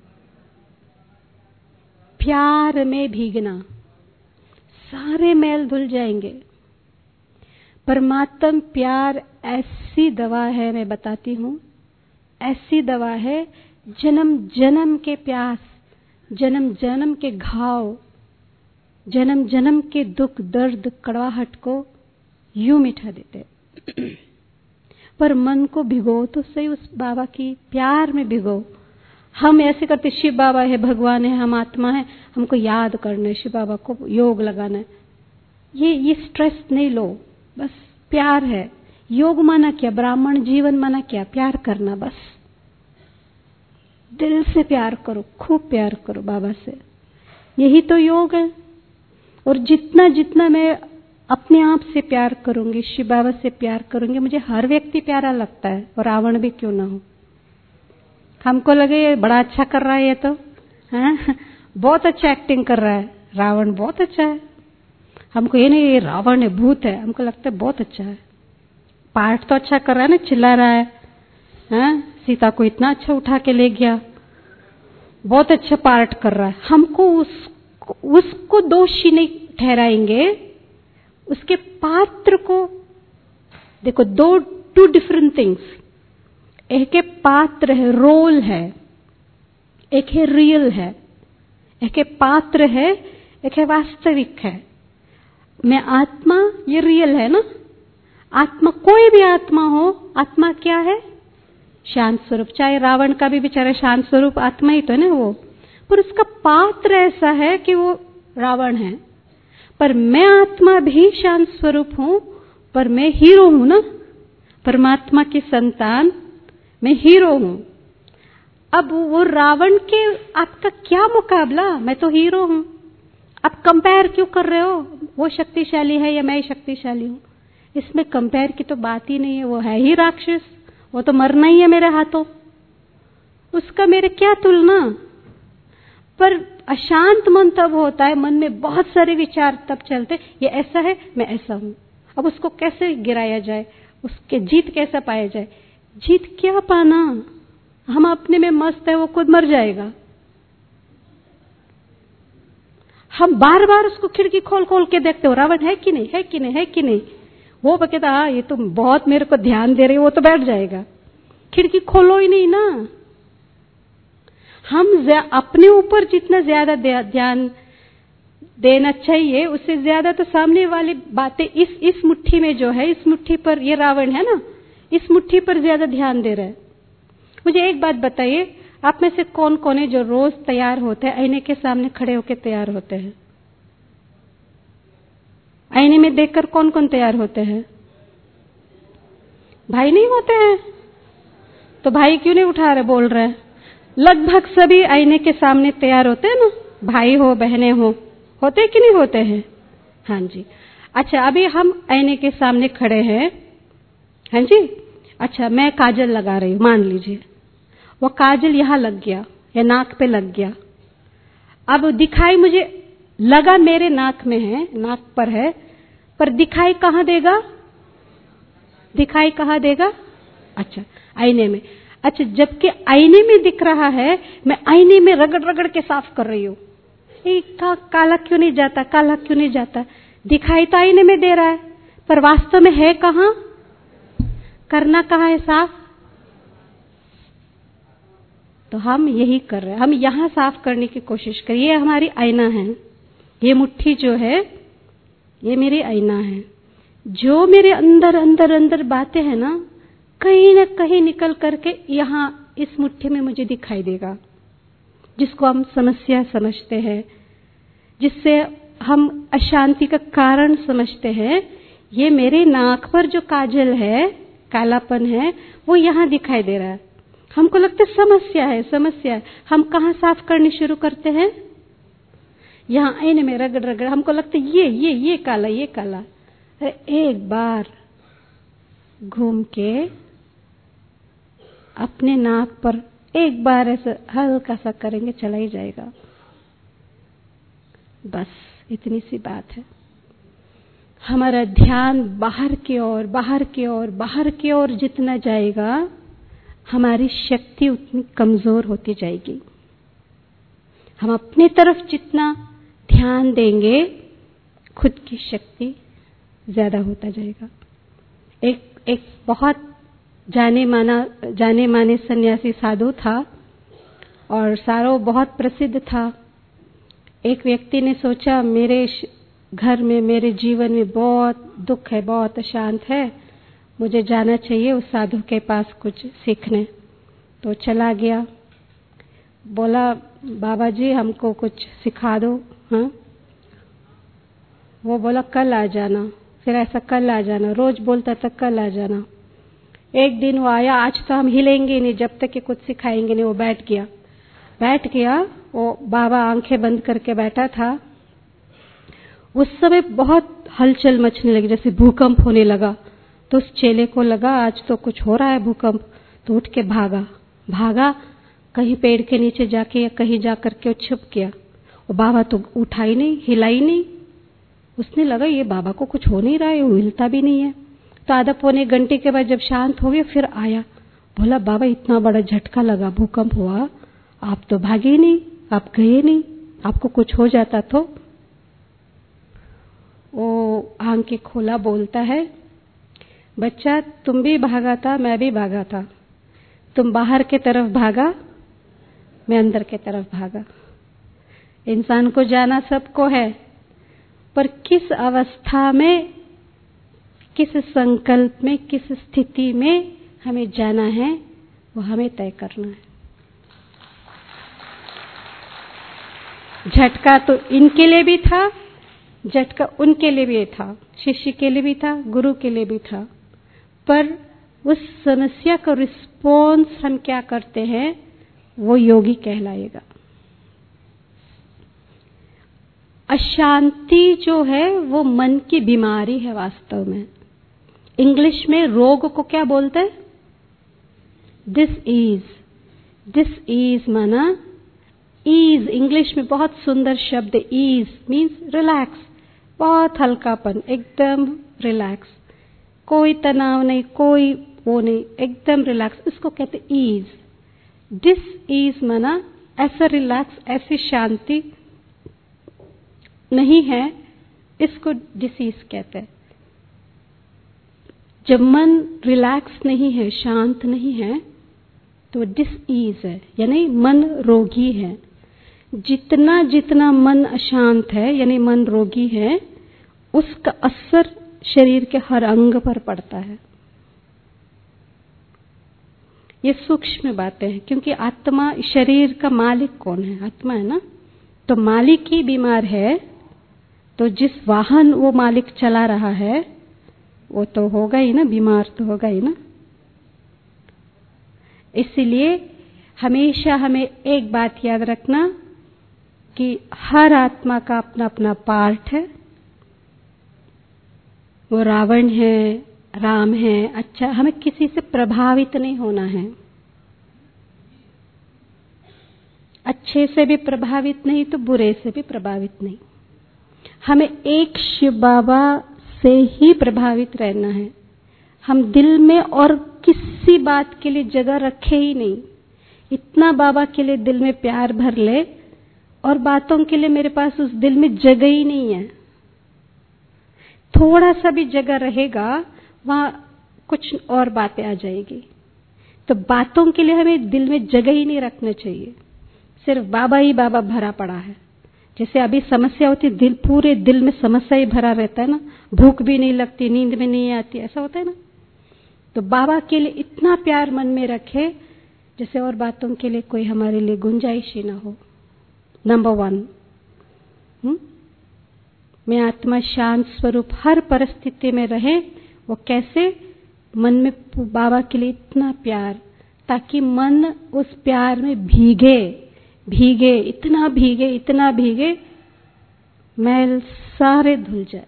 प्यार में भीगना, सारे मैल धुल जाएंगे। परमात्म प्यार ऐसी दवा है, मैं बताती हूं, ऐसी दवा है, जन्म जन्म के प्यास, जन्म जन्म के घाव, जन्म जन्म के दुख दर्द कड़वाहट को यूं मिटा देते। पर मन को भिगो तो सही, उस बाबा की प्यार में भिगो। हम ऐसे करते, शिव बाबा है, भगवान है, हम आत्मा है, हमको याद करना है, शिव बाबा को योग लगाना है। ये स्ट्रेस नहीं लो, बस प्यार है। योग माना क्या? ब्राह्मण जीवन माना क्या? प्यार करना बस। दिल से प्यार करो, खूब प्यार करो बाबा से। यही तो योग है। और जितना जितना मैं अपने आप से प्यार करूंगी, शिव बाबा से प्यार करूंगी, मुझे हर व्यक्ति प्यारा लगता है, और रावण भी क्यों ना हो। हमको लगे ये बड़ा अच्छा कर रहा है, ये तो बहुत अच्छा एक्टिंग कर रहा है, रावण बहुत अच्छा है। हमको ये नहीं ये रावण है, भूत है, हमको लगता है बहुत अच्छा है, पाठ तो अच्छा कर रहा है ना, चिल्ला रहा है, सीता को इतना अच्छा उठा के ले गया, बहुत अच्छा पार्ट कर रहा है। हमको उसको दोषी नहीं ठहराएंगे, उसके पात्र को। देखो, टू डिफरेंट थिंग्स। एक है पात्र है, रोल है, एक है रियल है। एक है पात्र है, एक है वास्तविक है। मैं आत्मा, ये रियल है ना। आत्मा, कोई भी आत्मा हो, आत्मा क्या है? शांत स्वरूप। चाहे रावण का भी बेचारा शांत स्वरूप आत्मा ही तो है ना वो, पर उसका पात्र ऐसा है कि वो रावण है। पर मैं आत्मा भी शांत स्वरूप हूं, पर मैं हीरो हूं ना, परमात्मा की संतान, मैं हीरो हूं। अब वो रावण के आपका क्या मुकाबला? मैं तो हीरो हूं। आप कंपेयर क्यों कर रहे हो? वो शक्तिशाली है या मैं शक्तिशाली हूं? इसमें कंपेयर की तो बात ही नहीं है। वो है ही राक्षस, वो तो मरना ही है मेरे हाथों, उसका मेरे क्या तुलना। पर अशांत मन तब होता है, मन में बहुत सारे विचार तब चलते, ये ऐसा है, मैं ऐसा हूं। अब उसको कैसे गिराया जाए, उसके जीत कैसा पाया जाए? जीत क्या पाना? हम अपने में मस्त है, वो खुद मर जाएगा। हम बार बार उसको खिड़की खोल खोल के देखते हो, रावण है कि नहीं, है कि नहीं, है कि नहीं। वो कहता हाँ ये तो बहुत मेरे को ध्यान दे रही है, वो तो बैठ जाएगा। खिड़की खोलो ही नहीं ना। हम अपने ऊपर जितना ज्यादा ध्यान देना चाहिए, उससे ज्यादा तो सामने वाली बातें इस मुट्ठी में जो है, इस मुट्ठी पर, ये रावण है ना, इस मुट्ठी पर ज्यादा ध्यान दे रहा है। मुझे एक बात बताइए, आप में से कौन कौन है जो रोज तैयार होते हैं, आईने के सामने खड़े होकर तैयार होते हैं? आईने में देखकर कौन कौन तैयार होते हैं? भाई नहीं होते हैं? तो भाई क्यों नहीं उठा रहे, बोल रहे हैं? लगभग सभी आईने के सामने तैयार होते हैं ना, भाई हो बहनें हो, होते कि नहीं होते हैं? हाँ जी। अच्छा, अभी हम आईने के सामने खड़े हैं, हाँ जी। अच्छा, मैं काजल लगा रही हूं, मान लीजिए वो काजल यहां लग गया या नाक पे लग गया। अब दिखाई मुझे लगा मेरे नाक में है, नाक पर है, पर दिखाई कहां देगा? दिखाई कहां देगा? अच्छा, आईने में। अच्छा, जबकि आईने में दिख रहा है, मैं आईने में रगड़ रगड़ के साफ कर रही हूं। काला क्यों नहीं जाता, काला क्यों नहीं जाता? दिखाई तो आईने में दे रहा है, पर वास्तव में है कहां? करना कहां है साफ? तो हम यही कर रहे हैं, हम यहां साफ करने की कोशिश करें। ये हमारी आईना है, ये मुट्ठी जो है ये मेरी आईना है। जो मेरे अंदर अंदर अंदर बातें हैं ना कहीं निकल करके यहां इस मुट्ठी में मुझे दिखाई देगा, जिसको हम समस्या समझते हैं, जिससे हम अशांति का कारण समझते हैं। ये मेरे नाक पर जो काजल है, कालापन है, वो यहां दिखाई दे रहा है। हमको लगता है समस्या है, समस्या है। हम कहां साफ करनी शुरू करते हैं? यहां आईने में रगड़ रगड़। हमको लगता है ये काला, ये काला। एक बार घूम के अपने नाक पर एक बार ऐसा हल्का सा करेंगे, चला ही जाएगा। बस इतनी सी बात है। हमारा ध्यान बाहर की ओर, बाहर की ओर, बाहर की ओर जितना जाएगा, हमारी शक्ति उतनी कमजोर होती जाएगी। हम अपनी तरफ जितना ध्यान देंगे, खुद की शक्ति ज्यादा होता जाएगा। एक बहुत जाने माने सन्यासी साधु था, और सारो बहुत प्रसिद्ध था। एक व्यक्ति ने सोचा, मेरे घर में, मेरे जीवन में बहुत दुख है, बहुत अशांत है, मुझे जाना चाहिए उस साधु के पास कुछ सीखने। तो चला गया, बोला बाबा जी हमको कुछ सिखा दो। हाँ, वो बोला कल आ जाना। फिर ऐसा कल आ जाना, रोज बोलता था कल आ जाना। एक दिन वो आया, आज तो हम हिलेंगे नहीं जब तक कि कुछ सिखाएंगे नहीं। वो बैठ गया। वो बाबा आंखें बंद करके बैठा था। उस समय बहुत हलचल मचने लगी, जैसे भूकंप होने लगा। तो उस चेले को लगा आज तो कुछ हो रहा है भूकंप, तो उठ के भागा कहीं पेड़ के नीचे जाके या कहीं जा करके वो छुप गया। वो बाबा तो उठा ही नहीं, हिला ही नहीं। उसने लगा ये बाबा को कुछ हो नहीं रहा है, वो हिलता भी नहीं है। तो आधा पौने घंटे के बाद जब शांत हो गया फिर आया, बोला बाबा इतना बड़ा झटका लगा, भूकंप हुआ, आप तो भागे ही नहीं, आप गए नहीं, आपको कुछ हो जाता तो। वो आंखें खोला, बोलता है बच्चा तुम भी भागा था, मैं भी भागा था। तुम बाहर के तरफ भागा, मैं अंदर के तरफ भागा। इंसान को जाना सबको है, पर किस अवस्था में, किस संकल्प में, किस स्थिति में हमें जाना है वो हमें तय करना है। झटका तो इनके लिए भी था, झटका उनके लिए भी था, शिष्य के लिए भी था, गुरु के लिए भी था। पर उस समस्या का रिस्पॉन्स हम क्या करते हैं वो योगी कहलाएगा। अशांति जो है वो मन की बीमारी है वास्तव में। इंग्लिश में रोग को क्या बोलते हैं? दिस इज माना ईज। इंग्लिश में बहुत सुंदर शब्द ईज, मीन्स रिलैक्स, बहुत हल्कापन, एकदम रिलैक्स, कोई तनाव नहीं, कोई वो नहीं, एकदम रिलैक्स, इसको कहते ईज। डिस ईज माना ऐसा रिलैक्स, ऐसी शांति नहीं है, इसको डिसीज कहते हैं। जब मन रिलैक्स नहीं है, शांत नहीं है, तो डिस ईज है, यानी मन रोगी है। जितना जितना मन अशांत है यानी मन रोगी है, उसका असर शरीर के हर अंग पर पड़ता है। ये सूक्ष्म बातें हैं, क्योंकि आत्मा, शरीर का मालिक कौन है? आत्मा है ना। तो मालिक ही बीमार है, तो जिस वाहन वो मालिक चला रहा है वो तो होगा ही ना, बीमार तो होगा ही ना। इसलिए हमेशा हमें एक बात याद रखना कि हर आत्मा का अपना अपना पार्ट है। वो रावण है, राम है, अच्छा, हमें किसी से प्रभावित नहीं होना है। अच्छे से भी प्रभावित नहीं तो बुरे से भी प्रभावित नहीं। हमें एक शिव बाबा से ही प्रभावित रहना है। हम दिल में और किसी बात के लिए जगह रखे ही नहीं। इतना बाबा के लिए दिल में प्यार भर ले और बातों के लिए मेरे पास उस दिल में जगह ही नहीं है। थोड़ा सा भी जगह रहेगा वहां कुछ और बातें आ जाएगी। तो बातों के लिए हमें दिल में जगह ही नहीं रखना चाहिए। सिर्फ बाबा ही बाबा भरा पड़ा है। जैसे अभी समस्या होती, दिल, पूरे दिल में समस्या ही भरा रहता है ना, भूख भी नहीं लगती, नींद में नहीं आती, ऐसा होता है ना। तो बाबा के लिए इतना प्यार मन में रखे जैसे और बातों के लिए कोई हमारे लिए गुंजाइश ही ना हो। नंबर 1, मैं आत्मा शांत स्वरूप हर परिस्थिति में रहे। वो कैसे? मन में बाबा के लिए इतना प्यार, ताकि मन उस प्यार में भीगे, इतना भीगे मैल सारे धुल जाए।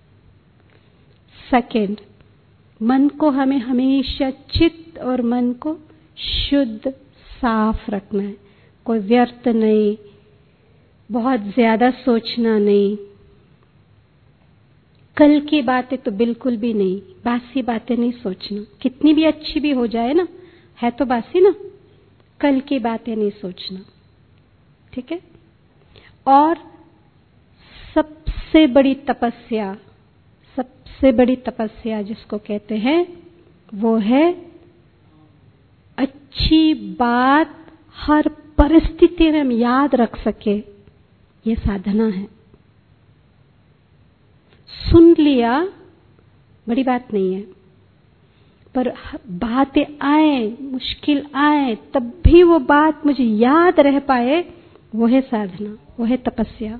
सेकंड, मन को हमें हमेशा चित्त और मन को शुद्ध, साफ रखना है। कोई व्यर्थ नहीं, बहुत ज्यादा सोचना नहीं, कल की बातें तो बिल्कुल भी नहीं, बासी बातें नहीं सोचना। कितनी भी अच्छी भी हो जाए ना, है तो बासी ना, कल की बातें नहीं सोचना, ठीक है। और सबसे बड़ी तपस्या जिसको कहते हैं वो है अच्छी बात हर परिस्थिति में हम याद रख सके, ये साधना है। सुन लिया बड़ी बात नहीं है, पर बातें आए, मुश्किल आए, तब भी वो बात मुझे याद रह पाए, वो है साधना, वो है तपस्या।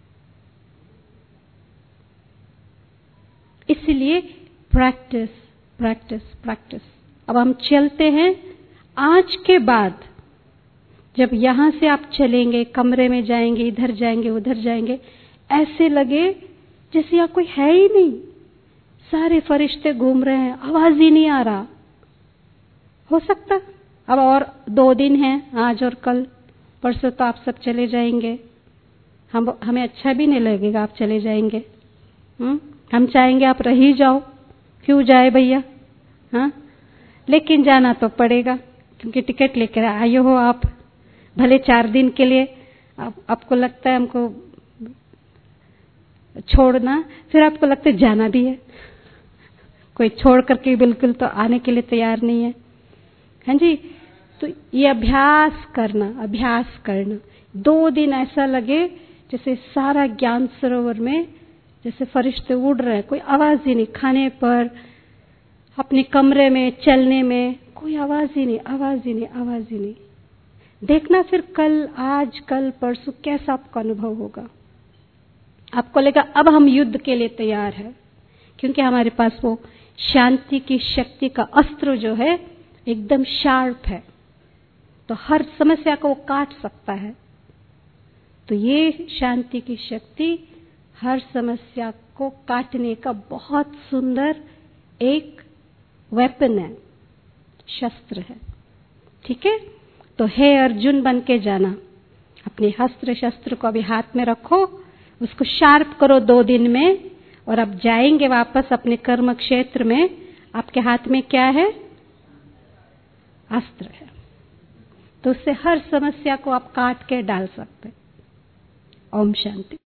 इसलिए प्रैक्टिस, प्रैक्टिस प्रैक्टिस। अब हम चलते हैं। आज के बाद जब यहां से आप चलेंगे, कमरे में जाएंगे, इधर जाएंगे, उधर जाएंगे, ऐसे लगे जैसे यहां कोई है ही नहीं, सारे फरिश्ते घूम रहे हैं, आवाज ही नहीं आ रहा। हो सकता अब और 2 दिन हैं, आज और कल, परसों तो आप सब चले जाएंगे। हमें अच्छा भी नहीं लगेगा आप चले जाएंगे। हम चाहेंगे आप रह ही जाओ, क्यों जाए भैया, हाँ, लेकिन जाना तो पड़ेगा क्योंकि टिकट लेकर आए हो आप। भले 4 दिन के लिए आपको लगता है हमको छोड़ना, फिर आपको लगता है जाना भी है। कोई छोड़ करके बिल्कुल तो आने के लिए तैयार नहीं है। हाँ जी, तो ये अभ्यास करना 2 दिन ऐसा लगे जैसे सारा ज्ञान सरोवर में जैसे फरिश्ते उड़ रहे हैं, कोई आवाज ही नहीं। खाने पर, अपने कमरे में, चलने में कोई आवाज ही नहीं, आवाज ही नहीं, आवाज ही नहीं। देखना फिर कल, आज, कल, परसों कैसा आपका अनुभव होगा। आपको लगेगा अब हम युद्ध के लिए तैयार हैं, क्योंकि हमारे पास वो शांति की शक्ति का अस्त्र जो है एकदम शार्प है, तो हर समस्या को वो काट सकता है। तो ये शांति की शक्ति हर समस्या को काटने का बहुत सुंदर एक वेपन है, शस्त्र है। ठीक है, तो हे अर्जुन बन के जाना, अपने अस्त्र शस्त्र को अभी हाथ में रखो, उसको शार्प करो 2 दिन में, और अब जाएंगे वापस अपने कर्म क्षेत्र में। आपके हाथ में क्या है? अस्त्र है, तो उससे हर समस्या को आप काट के डाल सकते। ओम शांति।